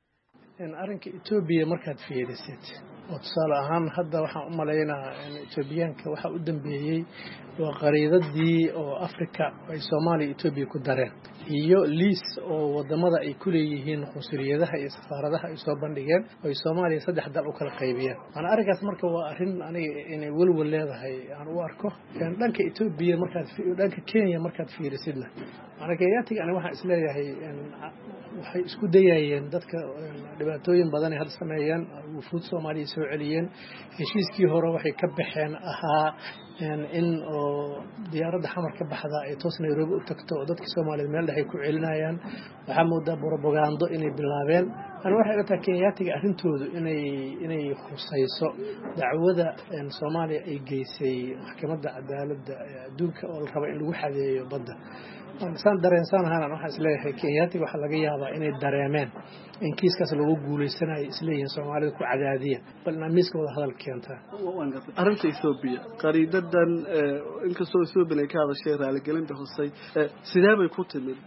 in arrinka Itoobiya markaad fiirisid oo tusaale ahaan hadda waxaan u maleynayaa in Itoobiyaanka waxa u dambeeyay waa qariidadii oo Afrika ay Soomaaliya Itoobiya ku dareen iyo liis oo wadamada ay ku leeyihiin qunsuliyadaha iyo safaaradaha ay soo bandhigeen oo Soomaaliya saddex dal u kala qaybiyeen. ana arrinkaas marka waa arrin aniga inay walwal leedahay aan u arko in dhanka Itoobiya markaad dhanka Kenya markaad fiirisidna ana Kenyaatiga ana waxa isleeyahay waxay isku dayayeen dadka dhibaatooyin badan ay had sameeyeen wufuud Soomaaliya soo celiyeen heshiiskii hore waxay ka baxeen ahaa in oo diyaaradda xamar ka baxda ay toos Nairobi u tagto oo dadka Soomaaliyeed meel dhexe ku celinayaan waxa moodaa propaganda inay bilaabeen. ana waxay ilaa Kenyaatiga arrintoodu inay inay khusayso dacwada in Soomaaliya ay geysay maxkamadda cadaaladda adduunka oo la rabo in lagu xadeeyo badda. san dareensan ahaan waxa isleeyahay Kenyaatiga waxa laga yaabaa inay dareemeen in kiiskaas lagu guuleysanayo isleeyahay Soomaalida ku cadaadiya balna miiska wada hadal keenta. arrinta Itoobiya qariidadan inkastoo Itoobiya ay ka hadashay raali gelinta hoosay sidee bay ku timid?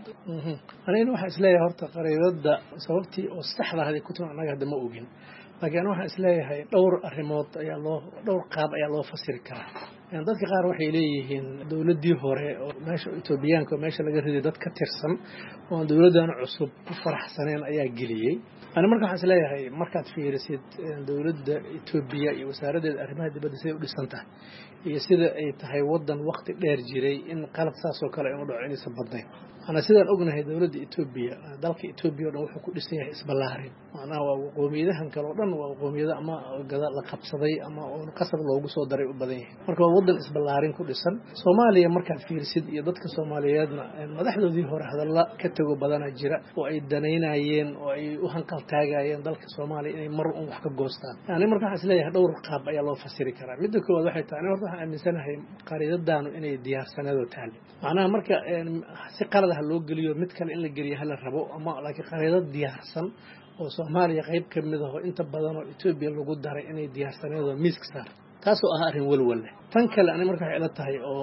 aniga waxa isleeyahay horta qariidada sababtii oo saxda ah ku timid anaga hadda ma ogin laakiin waxa isleeyahay dhowr arrimood ayaa loo dhowr qaab ayaa loo fasiri karaa. in dadka qaar waxay leeyihiin dawladii hore oo meesha Itoobiyaanka meesha laga riday dad ka tirsan oo dawladan cusub ku faraxsaneen ayaa geliyay. ana marka waxa isleeyahay markaad fiirisid dawladda Itoobiya iyo wasaaradda arrimaha dibadda si u dhisantahay iyo sida ay tahay wadan waqti dheer jiray in qalad saas oo kale uu dhaco inay sababtay. ana sidaan ognahay dawladda Itoobiya dalka Itoobiya oo wuxuu ku dhisan yahay isballaarin macnaha waa qoomiyadahan kale oo dhan waa qoomiyada ama gadaal la qabsaday ama oo qasab loogu soo daray u badan yahay. marka wadan isballaarin ku dhisan Soomaaliya markaad fiirsid iyo dadka Soomaaliyeedna madaxdoodii hore hadalla ka tago badan jira oo ay daneynayeen oo ay u hanqal taagayeen dalka Soomaaliya inay mar un wax ka goostaan. yani marka waxa isleeyahay dhowr qaab ayaa loo fasiri karaa. midda koowaad waxay tahay horta waxaan aaminsanahay qariidadaanu inay diyaarsaneedo taal macnaha marka si qalad ah loo geliyo mid kale in la geliyo hal rabo ama laakiin qariidad diyaarsan oo Soomaaliya qayb ka mid ah oo inta badan oo Itoobiya lagu daray inay diyaarsaneedo miiska saar taas oo ah arrin walwal leh. tan kale ani marka waxay ila tahay oo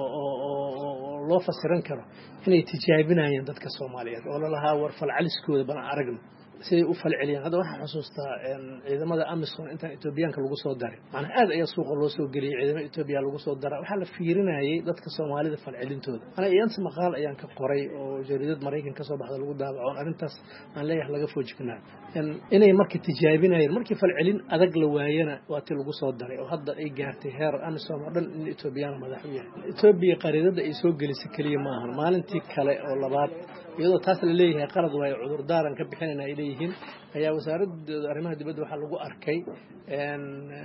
oo loo fasiran karo inay tijaabinayaan dadka Soomaaliyeed oo la lahaa war fal caliskooda bana aragno si u fal celiyaan. hadda waxaan xusuustaa in ciidamada Amisom inta Itoobiyaanka lagu soo daray macna aad ayaa suuqa loo soo geliyay ciidamada Itoobiya lagu soo daray waxa la fiirinayay dadka Soomaalida fal celintooda. ana iyaan maqaal ayaan ka qoray oo jariidad Mareykan ka soo baxda lagu daabaco arrintaas aan leeyahay laga foojinaa in inay markii tijaabinayeen markii fal celin adag la waayana waa tii lagu soo daray oo hadda ay gaartay heer Amisom oo dhan in Itoobiyaan madax u yahay. Itoobiya qariidada ay soo gelisay kaliya ma ahan maalintii kale oo labaad iyadoo taas la leeyahay qalad way cudur daaran ka bixinayna ay leeyihiin ayaa wasaaradda arrimaha dibadda waxa lagu arkay in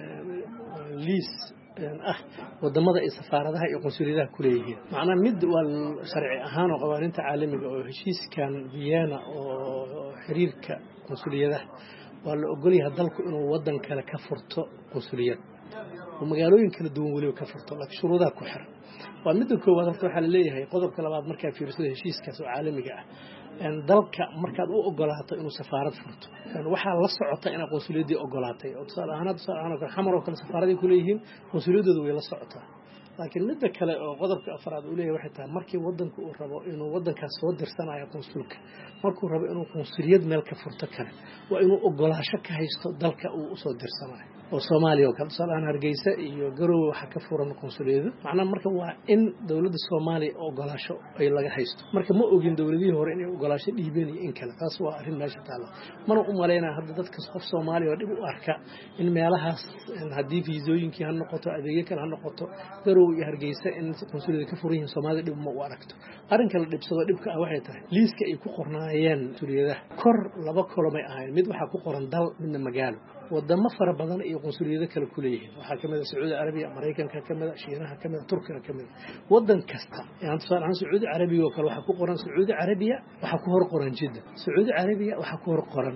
liis ah wadamada ay safaaradaha iyo qunsuliyadaha ku leeyihiin. macna mid waa sharci ahaan oo qawaaniinta caalamiga oo heshiiskan Vienna oo xiriirka qunsuliyadaha waa la ogol yahay dalku inuu wadan kale ka furto qunsuliyad oo magaalooyin kala duwan waliba ka furto laakiin shuruudaha ku xiran. waa midda koowaad horta waxa la leeyahay qodobka labaad marka fiirsado heshiiskaas oo caalamiga ah in dalka markaad u ogolaato inuu safaarad furto waxa la socota in qunsuliyadii ogolaatay oo tusaale ahaan tusaale ahaan xamar oo kale safaaradii ku leeyihiin qunsuliyadoodu way la socotaa laakiin midda kale oo qodobka afraad uu leeyahay waxay tahay markii wadanku uu rabo inuu wadankaas soo dirsanayo konsulka markuu rabo inuu konsuliyad meel ka furto kale waa inuu ogolaasho ka haysto dalka uu u soo dirsanayo oo Soomaaliya oo kale Soomaaliya Hargeysa iyo Garowe waxa ka furan konsuliyada macnaha marka waa in dawladda Soomaaliya ogolaasho ay laga haysto marka ma ogin dawladihii hore inay ogolaasho dhiibeen in kale taas waa arrin meesha taala mana u maleynaa hadda dadka qof Soomaaliya oo dib u arka in meelahaas hadii fiisooyinkii ha noqoto adeegyo kale ha noqoto Garowe iyo Hargeysa in konsuliyada ka furan yihiin Soomaaliya dib ma u aragto arrinka la dhibsado dhibka ah waxay tahay liiska ay ku qornaayeen konsuliyada kor laba kolomay ahayn mid waxa ku qoran dal midna magaalo wadamo fara badan iyo konsuliyada kala kuleeyeen waxa kamid ah Sacuudi Arabiya Mareykanka kamid ah Shiinaha kamid ah Turkiga kamid wadan kasta aan saaran Sacuudi Arabiya oo kale waxa ku qoran Sacuudi Arabiya waxa ku hor qoran Jeddah Sacuudi Arabiya waxa ku hor qoran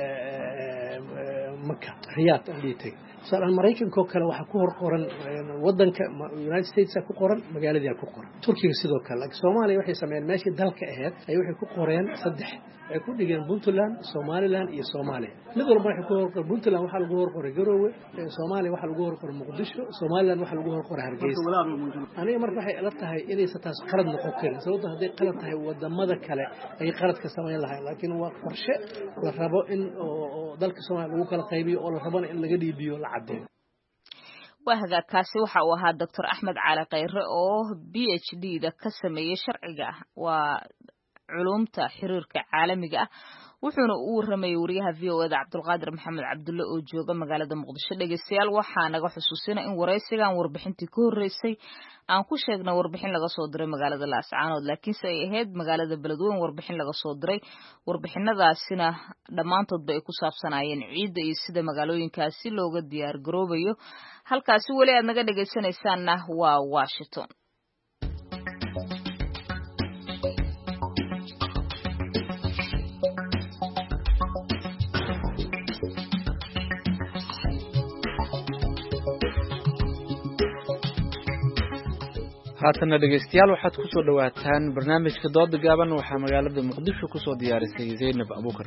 Makka Riyadh aliytay saaran Mareykanka oo kale waxa ku hor qoran wadanka United States ku qoran magaalada ku qoran Turkiga sidoo kale laakiin Soomaaliya waxay sameeyeen meeshii dalka ahayd ay waxay ku qoreen saddex ay ku dhigeen Puntland Somaliland iyo Soomaaliya mid walba waxa ku hor qoran Puntland waxa lagu hor qoray Garowe Soomaaliya waxa lagu hor qoray Muqdisho Somaliland waxa lagu hor qoray Hargeysa aniga marka waxay ila tahay inay taas qalad noqon karin sababtoo haday qalad tahay wadamada kale ay qalad ka sameeyaan lahayn laakiin waa qorshe la rabo in oo dalka Soomaaliya lagu kala qaybiyo oo la rabo in laga dhiibiyo la cadeeyo وهذا كاسي waxa uu ahaa Doctor Ahmed Cali Khayre oo B H D da ka sameeyay sharciga waa culumta xiriirka caalamiga ah wuxuuna u warramay wariyaha V O A da Cabdulqaadir Maxamed Cabdulle oo jooga magaalada Muqdisho dhageystayaal waxa naga xusuusina in wareysigan warbixintii ka horeysay aan ku sheegnay warbixin laga soo diray magaalada Laascaanood laakiin say ahayd magaalada Beledweyne warbixin laga soo diray warbixinadaasina dhamaantood bay ku saabsanaayeen ciidda iyo sida magaalooyinkaasi looga diyaar garoobayo halkaasi wali aad naga dhageysanaysaana waa Washington haatana dhageystayaal waxaad ku soo dhawaataan barnaamijka dooda gaaban waxaa magaalada Muqdisho ku soo diyaarisay Zainab Abuukar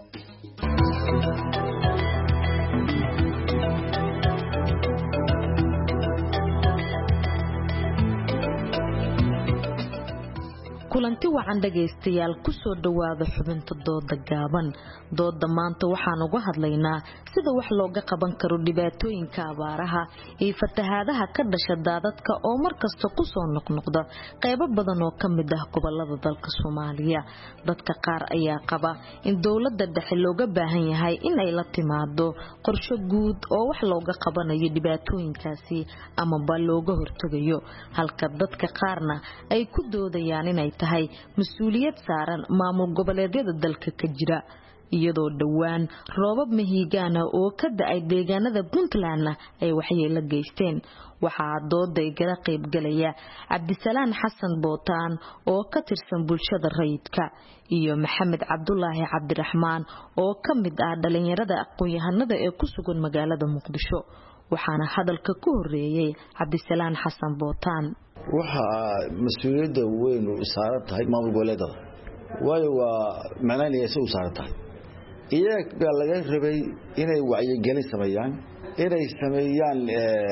kulanti wacan dhageystayaal ku soo dhawaada xubinta dooda gaaban dooda maanta waxaan uga hadlaynaa sida wax looga qaban karo dhibaatooyinka abaaraha iyo fatahaadaha ka dhasha daadadka oo markasta ku soo noqnoqda qaybo badan oo kamid ah gobolada dalka Soomaaliya dadka qaar ayaa qaba in dawladda dhexe looga baahan yahay in ay la timaado qorshe guud oo wax looga qabanayo dhibaatooyinkaasi ama ba looga hortagayo halka dadka qaarna ay ku doodayaan inay tahay mas'uuliyad saaran maamul goboleedyada dalka ka jira iyadoo dhawaan roobab mahiigaana oo ka da'ay deegaanada Puntland ay waxyeello geysteen waxaa dooda igala qayb galaya Cabdisalaan Xasan Bootaan oo ka tirsan bulshada rayidka iyo Maxamed Cabdullaahi Cabdiraxmaan oo ka mid ah dhalinyarada aqoon-yahanada ee ku sugan magaalada Muqdisho waxaana hadalka ku horeeyay Cabdisalaan Xasan Bootaan waxa mas'uuliyadda weyn u saaran tahay maamul goboleedyada waayo waa macnaheedu ay u saaran tahay iyaga laga rabay inay wacyigelin sameeyaan inay sameeyaan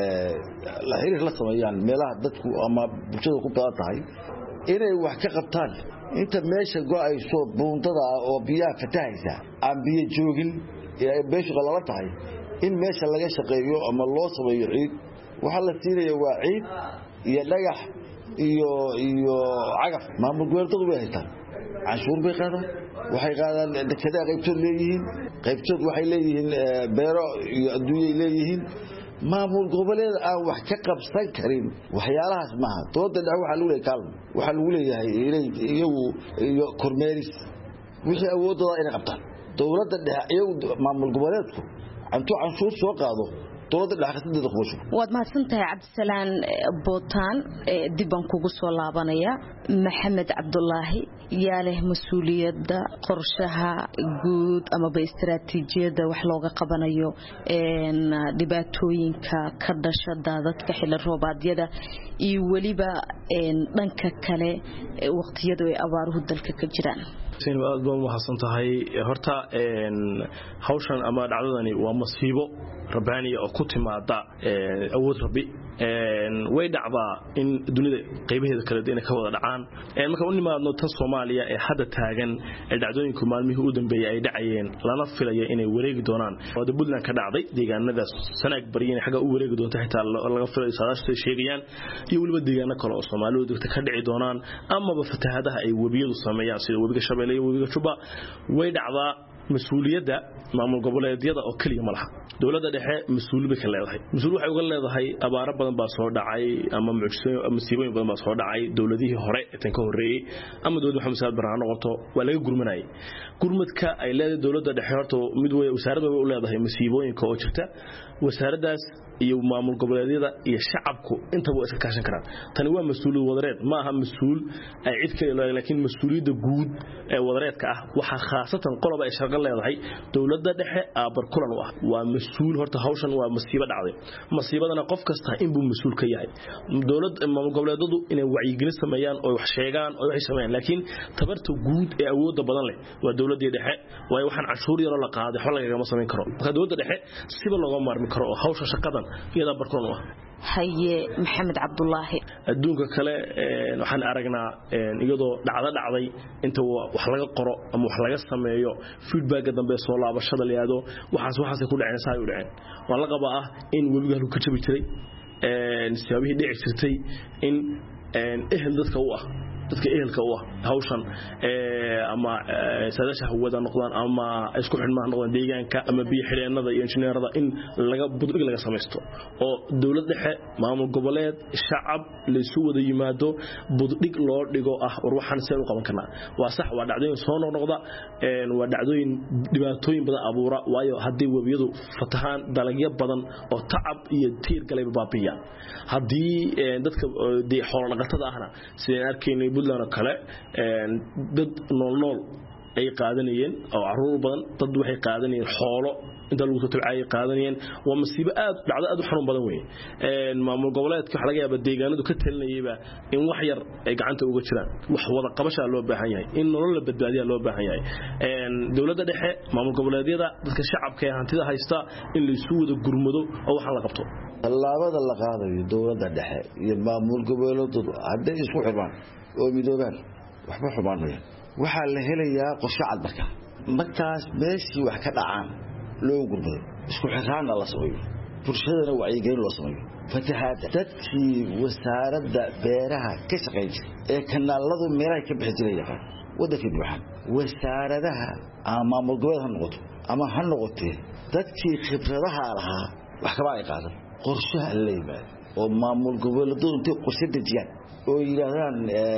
la xiriir la sameeyaan meelaha dadku ama bulshada ku badan tahay inay wax ka qabtaan inta meesha go'ayso buundada oo biyaha fatahaysa aan biyo joogin ee beesha qalala tahay in meesha laga shaqeeyo ama loo sameeyo ciid waxa la siinayaa waa ciid iyo dhagax iyo iyo cagaf maamul goboleedyadu way haystaan canshuur bay qaadaan waxay qaadaan dekada qaybtood leeyihiin qaybtood waxay leeyihiin beero iyo adduunyay leeyihiin maamul goboleed aan wax ka qabsan karin waxyaalahaas maaha dooda dhexe waxa lagu leeyahay kaalmo waxa lagu leeyahay inay iyagu iyo kormeeris wixii awoodooda inay qabtaan dowladda dhexe iyagu maamul goboleedku antu canshuur soo qaado dowladda dhaqaaqadeeda qoosho waad mahadsantahay Cabdisalaan Bootaan dib aan kugu soo laabanaya Maxamed Cabdullaahi yaa leh mas'uuliyadda qorshaha guud ama ba istiraatiijiyada wax looga qabanayo een dhibaatooyinka ka dhasha daadadka xilli roobaadyada iyo waliba een dhanka kale waqtiyada ay abaaruhu dalka ka jiraan siin aad baan mahadsan tahay horta een hawshan ama dhacdadani waa masiibo rabbaani oo ku timaada awood rabbi way dhacdaa in dunida qaybaheeda kala duwan ka wada dhacaan marka u nimaadno tan Soomaaliya ee hadda taagan ee dhacdooyinku maalmihii u dambeeyay ay dhacayeen lana filayo inay wareegi doonaan wada Puntland ka dhacday deegaanada sanaag bariyeen xaga u wareegi doonta xitaa laga filayo saadaashta sheegayaan iyo waliba deegaano kale oo Soomaalidu dadka ka dhici doonaan ama ba fatahaadaha ay wabiyadu sameeyaan sida wabiga Shabeelle iyo wabiga Juba way dhacdaa mas'uuliyadda maamul goboleedyada oo kaliya ma laha dawladda dhexe mas'uul bay ka leedahay mas'uul waxay uga leedahay abaaro badan baa soo dhacay ama mucjisooyin ama masiibooyin badan baa soo dhacay dawladihii hore ee tan ka horeeyay ama dawladda Maxamed Saad Barre noqoto waa laga gurmanayay gurmadka ay leedahay dawladda dhexe horto mid way wasaaradda u leedahay masiibooyinka oo jirta wasaaraddaas iyo maamul goboleedyada iyo shacabku inta way iska kaashan karaan tani waa mas'uuliyad wadareed ma aha mas'uul ay cid kale leedahay laakiin mas'uuliyadda guud ee wadareedka ah waxa khaasatan qolob ay shaqo leedahay dawladda dhexe aabar kulan u ah waa mas'uul horta hawshan waa masiibo dhacday masiibadana qof kasta in buu mas'uul ka yahay dawladda maamul goboleedyadu inay wacyigelin sameeyaan oo wax sheegaan oo wax sameeyaan laakiin tabarta guud ee awoodda badan leh waa dawladda dhexe way waxaan cashuur yar la qaaday wax laga ma sameyn karo marka dawladda dhexe siba looga maarmi karo oo hawsha shaqadan iyada barkoon ah haye maxamed cabdullaahi adduunka kale waxaan aragnaa iyadoo dhacdo dhacday inta wax laga qoro ama wax laga sameeyo feedback dambe soo laabashada leeyado waxaas waxaas ku dhaceen saay u dhaceen waa la qabaa in webiga lagu ka jabi jiray een sababihii dhici jirtay in ehel dadka u ah dadka ehelka u ah hawshan ee ama saadaasha hawada noqdaan ama isku xidhmaan noqdaan deegaanka ama biyo xireenada iyo injineerada in laga budug laga sameesto oo dawladda dhexe maamul goboleed shacab la isu wada yimaado budug loo dhigo ah war waxaan seen u qaban karnaa waa sax waa dhacdooyin soo noqda een waa dhacdooyin dhibaatooyin badan abuura waayo hadii wabiyadu fatahaan dalagyo badan oo tacab iyo tiir galay baabiya hadii dadka xoolo dhaqatada ahna sideen arkaynay Puntland kale een dad nool nool ay qaadanayeen oo caruur badan dad waxay qaadanayeen xoolo inta lagu soo tabcay qaadanayeen waa masiibo aad dhacdo aad u xanuun badan weey een maamul goboleedka waxa laga yaabaa deegaanadu ka talinayba in wax yar ay gacanta uga jiraan wax wada qabasha loo baahan yahay in nolol la badbaadiyo loo baahan yahay een dawladda dhexe maamul goboleedyada dadka shacabka ee hantida haysta in la isu wada gurmado oo wax la qabto tallaabada la qaadayo dawladda dhexe iyo maamul goboleedyadu hadday isku xirmaan oo midoobaan waxba xumaanaya waxa la helayaa qorshe cad marka markaas meeshii wax ka dhacaan loo gurmado isku xiraan la sameeyo bulshadana wacyigelin loo sameeyo fatahaad dadkii wasaaradda beeraha ka shaqeeyay ee kanaaladu meelaha ka bixi jireen waddanka buuxan wasaaradaha ama maamul goboleed ha noqoto ama ha noqotee dadkii khibradaha lahaa wax kaba ay qaadan qorshaha la yimaado oo maamul goboleedyadu intay qorshe dejiyaan oo yiraahdaan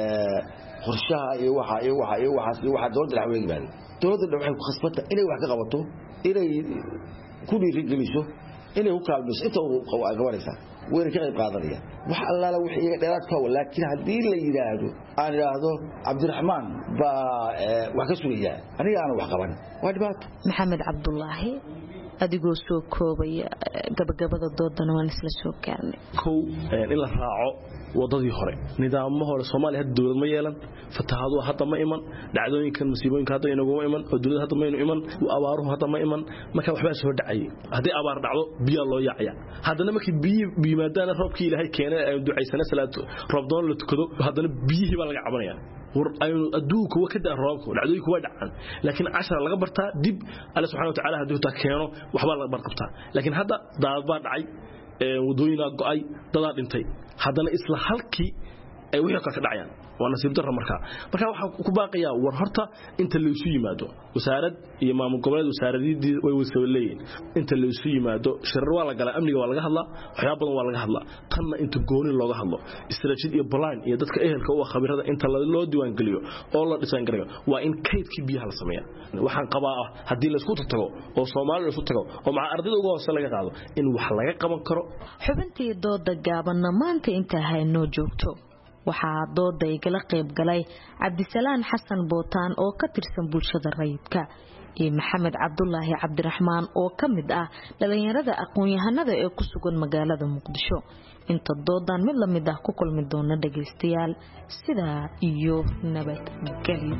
qorshaha iyo waxa iyo waxa iyo waxa iyo waxa dawladda la weeyay dawladda waxay ku khasbata inay wax ka qabato inay ku dhiirigeliso inay u kaalmayso inta uu qabanaysa weyn ka qayb qaadanaya wax allaala wixii iga dheeraad ka wada laakiin hadii la yiraahdo aan yiraahdo Cabdiraxmaan ba wax ka sugaya aniga aan wax qaban waa dhibaato maxamed cabdullaahi adigoo soo koobaya gabagabada doodana waan isla soo gaarnay kow in la raaco wadadii hore nidaamka hore Soomaaliya hadda dawlad ma yeelan fatahaadu hadda ma iman dhacdooyinkan masiibooyinka hadda inagu ma iman oo dawlad hadda ma iman abaaruhu hadda ma iman marka waxba soo dhacay hadii abaar dhacdo biyo loo yaacaya hadana markii biyo biimaadana roobkii Ilaahay keenay ay ducaysana salaatu roob doon la tukado hadana biyihii baa laga cabanaya war aynu adduunku waa ka daa roobku dhacdooyinku waa dhacaan laakiin cashar laga bartaa dib Allah subhanahu wa ta'ala haduu ta keeno waxba laga barqabtaa laakiin hadda daad baa dhacay ee wadooyina go'ay dad dhintay hadana isla halkii ay wixii ka dhacayaan waa nasiib darro marka marka waxa ku baaqaya war horta inta la isu yimaado wasaarad iyo maamul goboleed wasaaradii way wada leeyeen inta la isu yimaado shirar waa la galaa amniga waa laga hadlaa waxyaabo badan waa laga hadlaa tanna inta gooni looga hadlo istiraatiijiyad iyo plan iyo dadka ehelka oo khabiirada inta loo diiwaan galiyo oo la dhisaan garayo waa in kaydkii biyaha la sameeyaa waxaan qabaa hadii la isku tago oo Soomaaliya isku tago oo maca ardayda uga hoos laga qaado in wax laga qaban karo xubintii dooda gaabanna maanta inta hayno joogto waxaa dooda igala qayb galay Cabdisalaan Xasan Bootaan oo ka tirsan bulshada rayidka iyo Maxamed Cabdullaahi Cabdiraxmaan oo kamid ah dhalinyarada aqoon-yahanada ee ku sugan magaalada Muqdisho inta doodan mid lamid ah ku kulmi doona dhageystayaal sida iyo nabad gelyo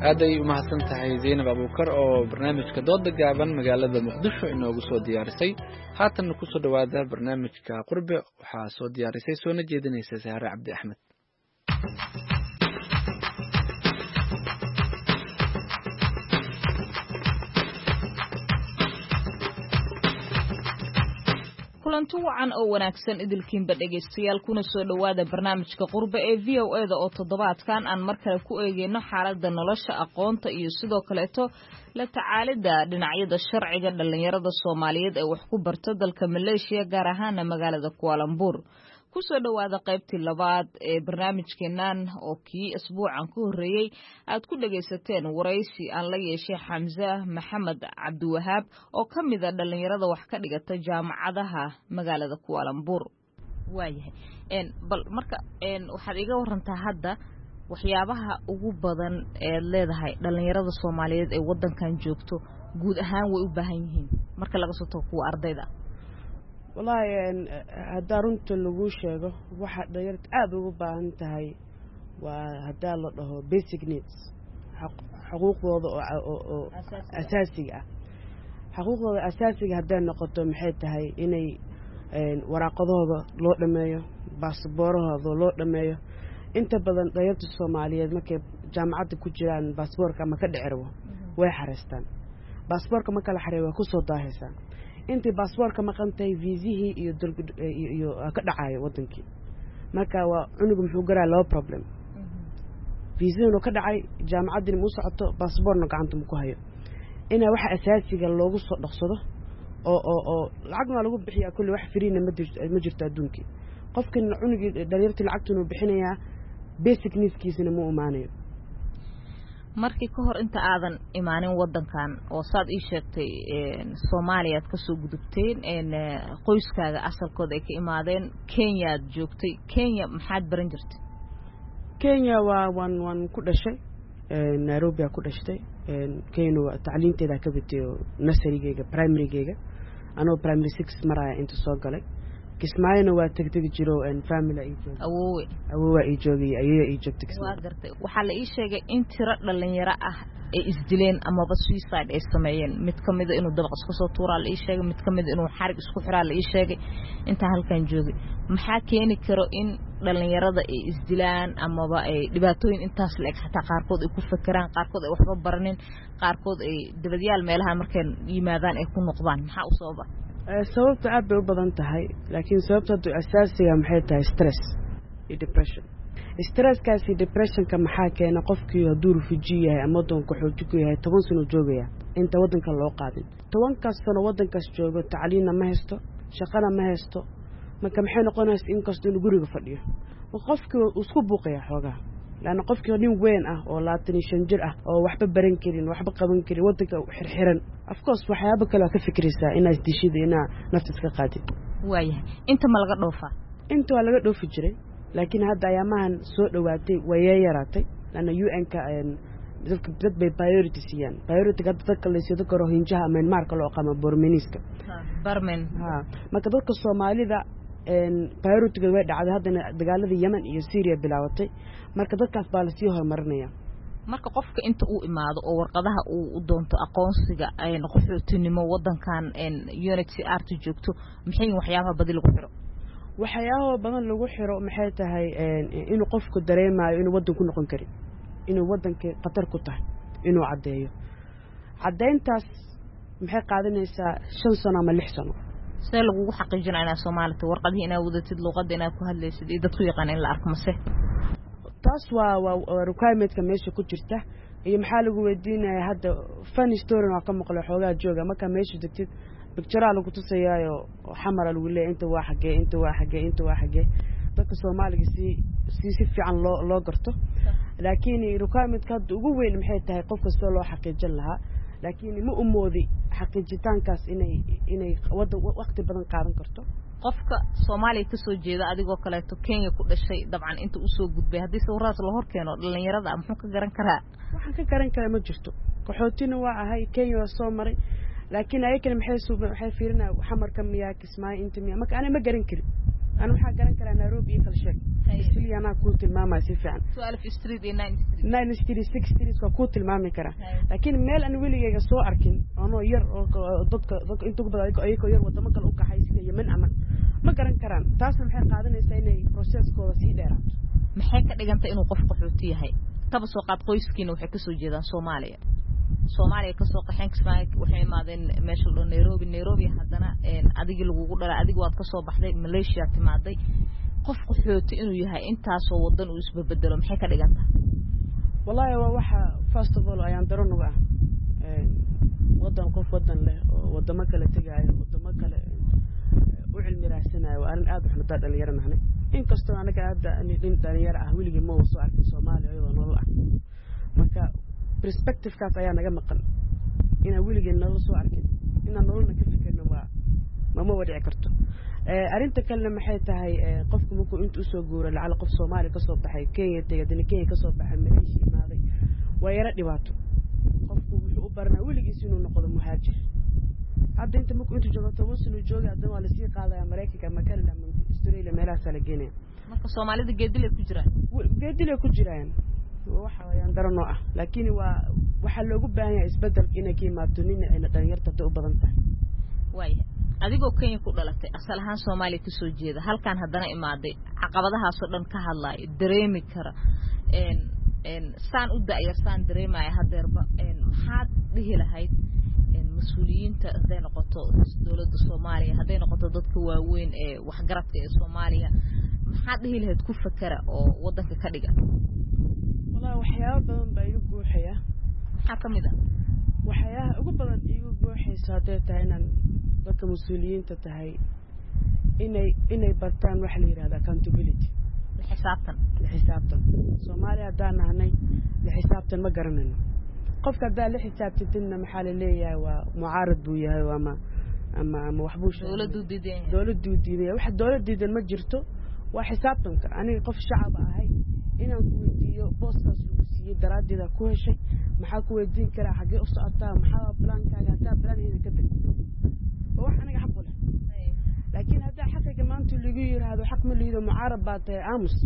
aad ay u mahadsan tahay Zainab Abuukar oo barnaamijka dooda gaaban magaalada Muqdisho inoogu soo diyaarisay. Haatan ku soo dhawaada barnaamijka Qurbe waxaa soo diyaarisay soona jeedinaysa Sahra Cabdi Axmed. kulanti wacan oo wanaagsan idilkiinba dhegaystayaal kuna soo dhawaada barnaamijka Qurbe ee V O A da oo toddobaadkan aan mar kale ku eegeyno xaaladda nolosha aqoonta iyo sidoo kaleeto la tacaalida dhinacyada sharciga dhalinyarada Soomaaliyeed ee wax ku barta dalka Malaysia gaar ahaan magaalada Kuala Lumpur. kusoo dhawaada qaybtii labaad ee barnaamijkeenan oo kii asbuucan ku horeeyay aad ku dhageysateen waraysi aan la yeeshay Xamza Maxamed Cabdiwahaab oo kamid ah dhalinyarada wax ka dhigata jaamacadaha magaalada Kuala Lumpur. waayahay een bal marka een waxaad iga warantaa hadda waxyaabaha ugu badan ee leedahay dhalinyarada Soomaaliyeed ee wadankan joogto guud ahaan way u baahan yihiin marka laga soo tago kuwa ardayda. والله هذا رنت اللي شيء واحد دايرت أبي وبان تهاي وهذا الله basic needs حقوق وضع أساسية حقوق وضع أساسية هذا النقطة محيط هاي إني ورقضها لوط لمايو باسبورها لوط لمايو أنت بدن دايرت الصومالية ما كي جامعات كوجران باسبور كما كده عروة ويحرستان باسبور كما كلا حريوة كوسو داهسان intii baasaboorka maqantay viisihii iyo iyo ka dhacay wadankii marka waa cunugu muxuu garaa laba problem viisadu ka dhacay jaamacadii mu socoto baasaboorna gacanta mu ku hayo ina waxa asaasiga loogu soo dhaqsado oo oo oo lacagna lagu bixiyaa kulli wax firiina ma jirto adduunkii qofkan cunugii dhalinyarta lacagtuna bixinaya basic needs-kiisina mu imaanayo markii ka hor inta aadan imaanin wadankan oo saad ii sheegtay een Soomaaliya ka soo gudubteen een qoyskaaga asalkooda ay ka imaadeen Kenya aad joogtay Kenya maxaad baran jirtay Kenya waa wan wan ku dhashay ee Nairobi ku dhashay ee Kenya waa tacliinteeda ka bitay nursery-geyga primary-geyga anoo primary six maraa inta soo galay kismaayna waa tagtag jiro and family ay joogay awoowe awoowe ay joogay ayay ay joogtay waa gartay waxa la ii sheegay in tiro dhalinyaro ah ay isdileen ama ba suicide ay sameeyeen mid kamid ah inuu dabaq isku soo tuuraa la ii sheegay mid kamid inuu xarig isku xiraa la ii sheegay inta halkan joogay maxaa keeni karo in dhalinyarada ay isdilaan ama ba ay dhibaatooyin intaas la eg xataa qaarkood ay ku fakaraan qaarkood ay waxba baranin qaarkood ay dabadyaal meelaha markay yimaadaan ay ku noqdaan maxaa u sababa sababta aad bay u badan tahay laakiin sababta asaasiga maxay tahay stress iyo depression stresskaasi depressionka maxaa keena qofkii hadduu refugee yahay ama wadanka xooji ku yahay toban sano joogaya inta wadanka loo qaadin tobankaas sano wadankaas joogo tacliinna ma haysto shaqana ma haysto marka maxay noqonaysaa in kastoo inuu guriga fadhiyo qofkii uu isku buuqaya xoogaa laana qofkii nin weyn ah oo labaatan iyo shan jir ah oo waxba baran karin waxba qaban karin wadanka xirxiran of course waxyaabo kale ka fikiraysaa inaad dishida inaa naftiis ka qaadid waayahay inta ma laga dhoofaa inta waa laga dhoofi jiray laakiin hadda ayaamahan soo dhawaatay way yaraatay laana U N ka dadka dad bay priority siiyaan priority ga dadka la siiyo karo hinjaha Myanmar ka loo qama Burmeniska Barmen ha marka dadka Soomaalida een priority ga way dhacday hadda dagaaladii Yemen iyo Syria bilaawatay marka dadkaas baa la sii horumarinaya marka qofka inta uu imaado oo warqadaha uu u doonto aqoonsiga ay qaxootinimo wadankan een unity art joogto maxay waxyaabaha badil lagu xiro waxyaabaha badan lagu xiro maxay tahay inuu qofku dareemayo inuu wadan ku noqon karin inuu wadanka qatar ku tahay inuu cadeeyo cadeyntaas maxay qaadanaysaa shan sano ama lix sano see lagu xaqiijinaa inaad Soomaalida warqadii inaad wadatid luqadda inaad ku hadlaysid iyo dadku yaqaan in la arko mase taas waa waa requirement-ka meesha ku jirta iyo maxaa lagu weydiinayaa hadda funny story waa ka maqlay xoogaa jooga marka meesha degtid picture lagu tusayaayo xamar lagu leeyahay inta waa xagee inta waa xagee inta waa xagee dadka Soomaaliga si si si fiican loo loo garto laakiin requirement-ka ugu weyn maxay tahay qof kasta loo xaqiijin lahaa laakiin ma umoodi xaqiijitaankaas inay inay waqti badan qaadan karto qofka Soomaaliya ka soo jeeda adigoo kale to Kenya ku dhashay dabcan inta uu soo gudbay hadii sawiraas la hor keeno dhalinyarada muxuu ka garan karaa waxaan ka garan karaa ma jirto qaxootina waa ahay Kenya waa soo maray laakiin ayagana maxay soo maxay fiirinaa xamarka miyaa kismaayo inta miyaa marka ana ma garan karin ana waxaa garan karaa Nairobi iyo kala sheeg isli ana ku tilmaamay si fiican twelve street iyo nine street nine street six street ka ku tilmaami kara laakiin meel aan weligeyga soo arkin oo yar oo dadka dadka inta badan ayagoo yar wadamo kale u kaxay sida Yemen ama ma garan karaan taasna maxay qaadanaysaa inay processkooda sii dheeraato maxay ka dhigantay inuu qof qaxooti yahay kaba soo qaad qoyskiina waxay ka soo jeedaan Soomaaliya Soomaaliya ka soo qaxeen kismaay waxay imaadeen meesha loo Nairobi Nairobi haddana een adigi lagu dhalay adigu waad ka soo baxday Malaysia timaaday qof qaxooti inuu yahay intaas oo wadan uu isbedelo maxay ka dhigantay wallahi waa waxa first of all ayaan daronuga een wadan qof wadan leh oo wadamo kale tagaayo wadamo kale u cilmi raasanayo waa arin aad u xunta dhalinyaranahay inkastoo anaga hadda nin dhalinyar ah weligii ma soo arkin Soomaaliya iyadoo nolol ah marka perspective kaas ayaa naga maqan ina weligii nolol soo arkin ina nololna ka fikirno waa ma wadici karto ee arinta kale maxay tahay qofku markuu inta u soo guuro lacala qof Soomaali ka soo baxay Kenya tagay Kenya ka soo baxay Malaysia imaaday waa yara dhibaato qofku wuxuu u barnaa weligii inuu noqdo muhaajir hadda inta markuu inta joogo toban sano jooga hadda waa la sii qaadaya Mareykanka ama Canada ama Australia meelaha la geenay marka Soomaalida geedile ku jiraan geedile ku jiraan waxa ayaan darano ah laakiin waa waxa loogu baahan yahay isbedel inay ka yimaado nin ay dhalinyarta u badan tahay way adigoo Kenya ku dhalatay asal ahaan Soomaaliya ka soo jeeda halkaan haddana imaaday caqabadahaas oo dhan ka hadlay dareemi kara een een saan u daayar saan dareemaya hadeerba een maxaad dhihi lahayd een mas'uuliyiinta haday noqoto dawladda Soomaaliya haday noqoto dadka waaweyn ee waxgaradka ee Soomaaliya maxaad dhihi lahayd ku fakara oo wadanka ka dhiga wallahi waxyaabo badan baa igu guuxaya waxa kamid ah waxyaabo ugu badan igu guuxaysa haday tahay inaan dadka mas'uuliyiinta tahay inay inay bartaan wax la yiraahdo accountability la xisaabtan la xisaabtan Soomaaliya hadaan nahnay la xisaabtan ma garanayno qofka hadaa la xisaabtidna maxaa la leeyahay waa mucaarad buu yahay ama ama ama wax buu sheegay dawladdu diiday dawladdu diiday wax dawladdu diidan ma jirto waa xisaabtanka aniga qof shacab ahay inaan ku weydiiyo booskaas lagu siiyay daraadida ku heshay maxaa ku weydiin karaa xagee u socotaa maxaa plaankaaga hadaa plan ina ka deg wax aniga xaq u leh laakiin hadaa xaqiiqa maanta lagu yiraahdo xaq ma liido mucaarad baa tahay aamus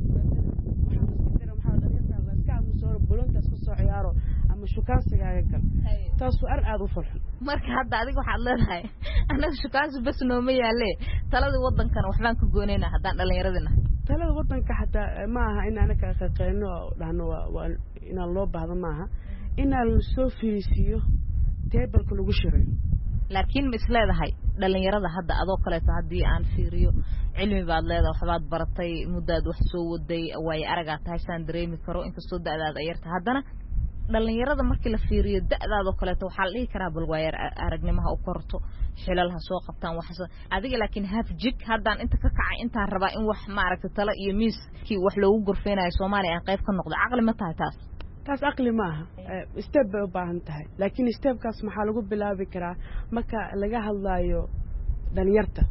waxaan iska diray maxaa dhalinyarta la iska aamuso bulontaas ku soo ciyaaro ama shukaansigaaga gal taas waa arin aad u farxan marka hadda adiga waxaad leedahay anaga shukaansi bas nooma yaale talada wadankan waxbaan ka goonayna haddaan dhalinyaradina talada wadanka xataa ma aha in anaga ka qeexno dhahno waa in loo baahdo ma aha in la soo fiisiyo table-ka lagu shirayo laakiin mis leedahay dhalinyarada hadda adoo kale hadii aan fiiriyo cilmi baad leedahay waxbaad baratay muddaad wax soo waday way araga tahay saan dareemi karo inkastoo da'daad ay yartahay haddana dhalinyarada markii la fiiriyo da'daadoo kale waxa la dhihi karaa bal waa yar aragnimaha u korto xilal ha soo qabtaan wax adiga laakiin half jig haddaan inta ka kacay inta rabaa in wax ma aragtay tala iyo miiskii wax loogu gorfeenayo Soomaaliya aan qayb ka noqdo aqli ma tahay taas taas aqli ma aha step bay u baahan tahay laakiin stepkaas maxaa lagu bilaabi karaa marka laga hadlayo dhalinyarta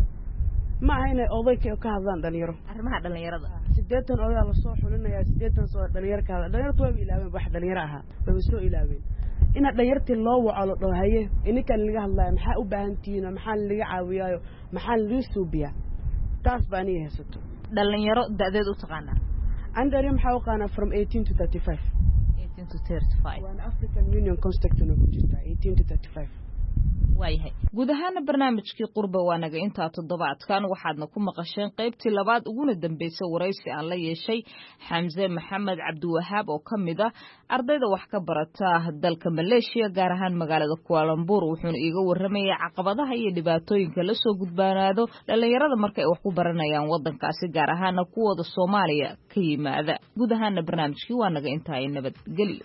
ma aha inay oday ka hadlaan dhalinyaro arrimaha dhalinyarada sideetan oday la soo xulinaya sideetan soo dhalinyarka dhalinyartu way ilaaween wax dhalinyaro aha way soo ilaaween ina dhalinyartii loo waco loo haye ininkan laga hadlayo maxaa u baahan tihiin maxaa laga caawiyaayo maxaa lagu suubiyaa taas baan i haysato dhalinyaro da'deed u taqaanaa andari maxaa u qaana from eighteen to thirty-five eighteen to thirty-five waan African Union Constitution ku jirta eighteen to thirty-five waayahay guud ahaan barnaamijkii qurba waanaga inta toddobaadkan waxaadna ku maqasheen qaybtii labaad uguna dambeysay waraysi aan la yeeshay Xamse Maxamed Cabdiwahaab oo kamid ah ardayda wax ka barata dalka Malaysia gaar ahaan magaalada Kuala Lumpur wuxuuna iiga waramayay caqabadaha iyo dhibaatooyinka la soo gudbaanaado dhalinyarada marka ay wax ku baranayaan wadankaasi gaar ahaan kuwooda Soomaaliya ka yimaada guud ahaan barnaamijkii waanaga inta ay nabad geliyo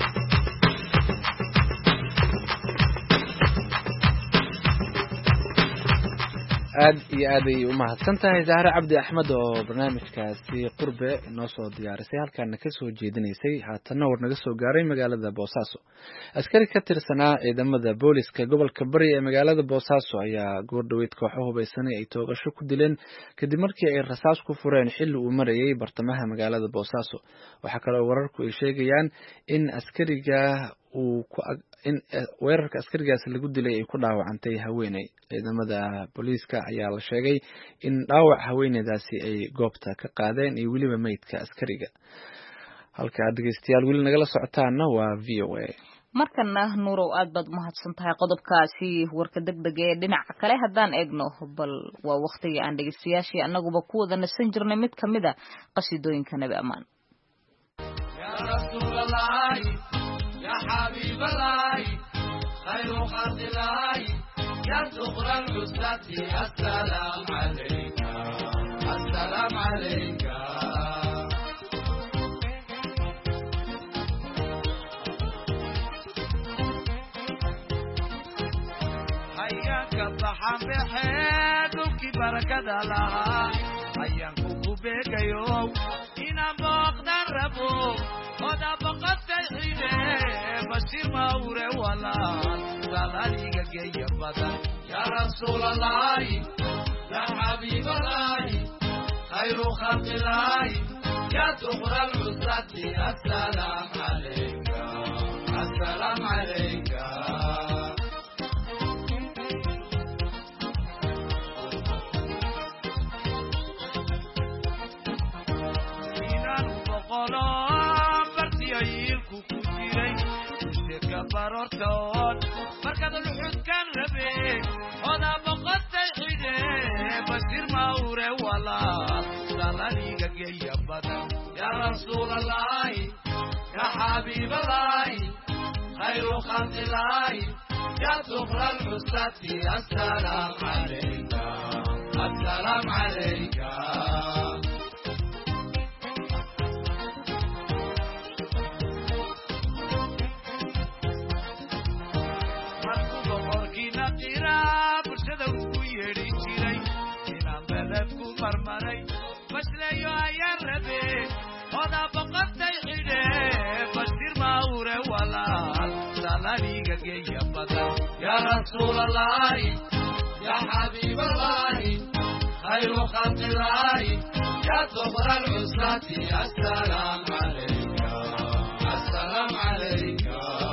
aad iyo aad ay u mahadsan tahay Zahra Cabdi Axmed oo barnaamijkaasi qurbe noo soo diyaarisay halkaana ka soo jeedinaysay haatana war naga soo gaaray magaalada Boosaaso askari ka tirsanaa ciidamada booliska gobolka Bari ee magaalada Boosaaso ayaa goordhaweyd kooxo hubaysanay ay toogasho ku dileen kadib markii ay rasaas ku fureen xilli uu marayay bartamaha magaalada Boosaaso waxa kale oo wararku ay sheegayaan in askariga uu ku in weerarka askarigaasi lagu dilay ay ku dhaawacantay haweeney. ciidamada booliiska ayaa la sheegay in dhaawac haweeneydaasi ay goobta ka qaadeen iyo weliba meydka askariga. halka dhegeystayaal weli nagala socotaana waa v o a. markana nuurow aad baad umahadsan tahay qodobkaasi warka degdega ee dhinaca kale haddaan eegno bal waa waqtigii aan dhegeystayaashii annaguba ku wada nasan jirnay mid ka mid a qasiidooyinka Nabi Amaan. يا حبيب الله خير خلق الله يا صغر العزة السلام عليك السلام عليك حياك الضحى بحيدك بركة لها حياك بك يوم إنا بقدر ربو ودا بقت الحين بشير ما وري ولا سلاليك جاي بدل يا رسول الله يا حبيب الله خير خلق الله يا صغر العزة السلام عليك السلام عليك barortoon markaad luxud kan rabe oda boqotay xide basir mawre wala salaniga geeya badan ya rasuul allah ya habib allah khayru khalqillah ya tuqra al-usati assalaam alayka assalaam alayka marmaray basleeyo ayaan rabe oda boqotay xide basir mawre walaal salaniga geeya badan ya rasuul allah ya habib allah khayru khalqillah ya tuqra al-usati assalaam alayka assalaam alayka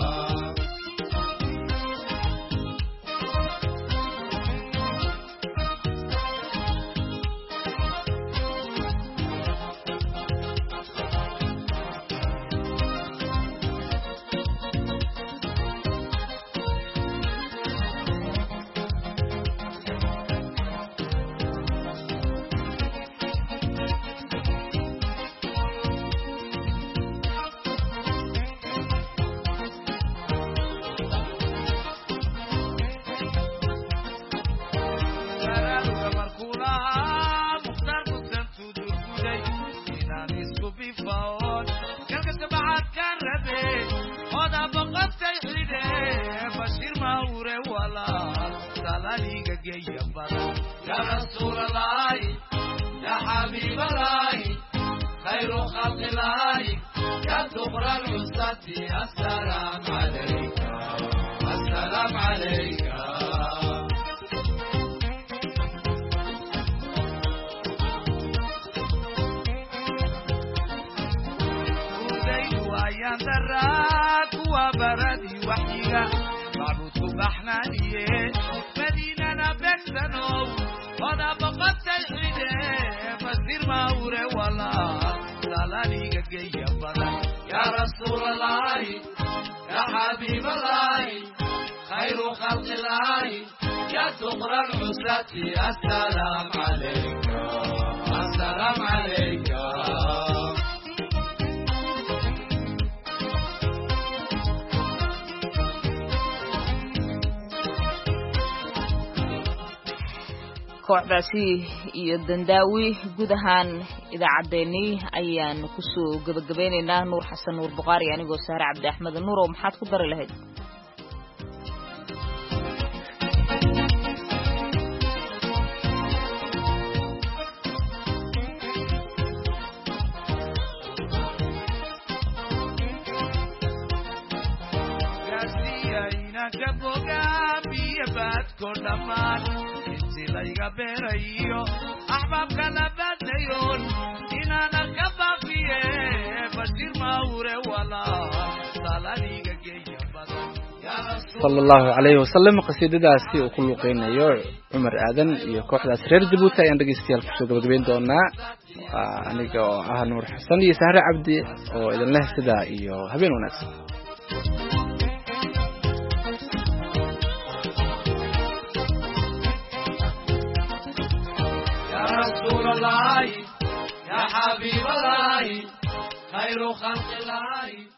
يا رسول الله يا حبيب الله خير خلق الله يا صغر العزة السلام عليك السلام عليك ويا دراك وبردي وحيها معبود بحنانيه مدينة بكتنو ودا بقت الحدة بسير ماوري ولا سالاني جاية بدا يا رسول الله يا حبيب الله خير خلق الله يا صغر العزة السلام عليك السلام عليك kooxdaasi iyo dandaawi guud ahaan idaacaddeenii ayaan kusoo gabagabeynaynaa nuur xasan nuur buqaari anigoo saare cabdi axmed nuur oo maxaad ku dari lahayd layga beerayo axbaabka la badnayoon inaana ka baafiye basir mawre wala salaniga geeya sala allahu calayhi wasalam qasiidadaasi uu ku luuqeynayo cumar aadan iyo kooxdaas reer jabuuti ayaan dhegeystayaal kusoo gabagabeyn doonaa aniga oo ah nuur xasan iyo sahre cabdi oo idin leh sidaa iyo habeen wanaagsan ya rasuul allahi ya xabiib allahi khayru khalqi allahi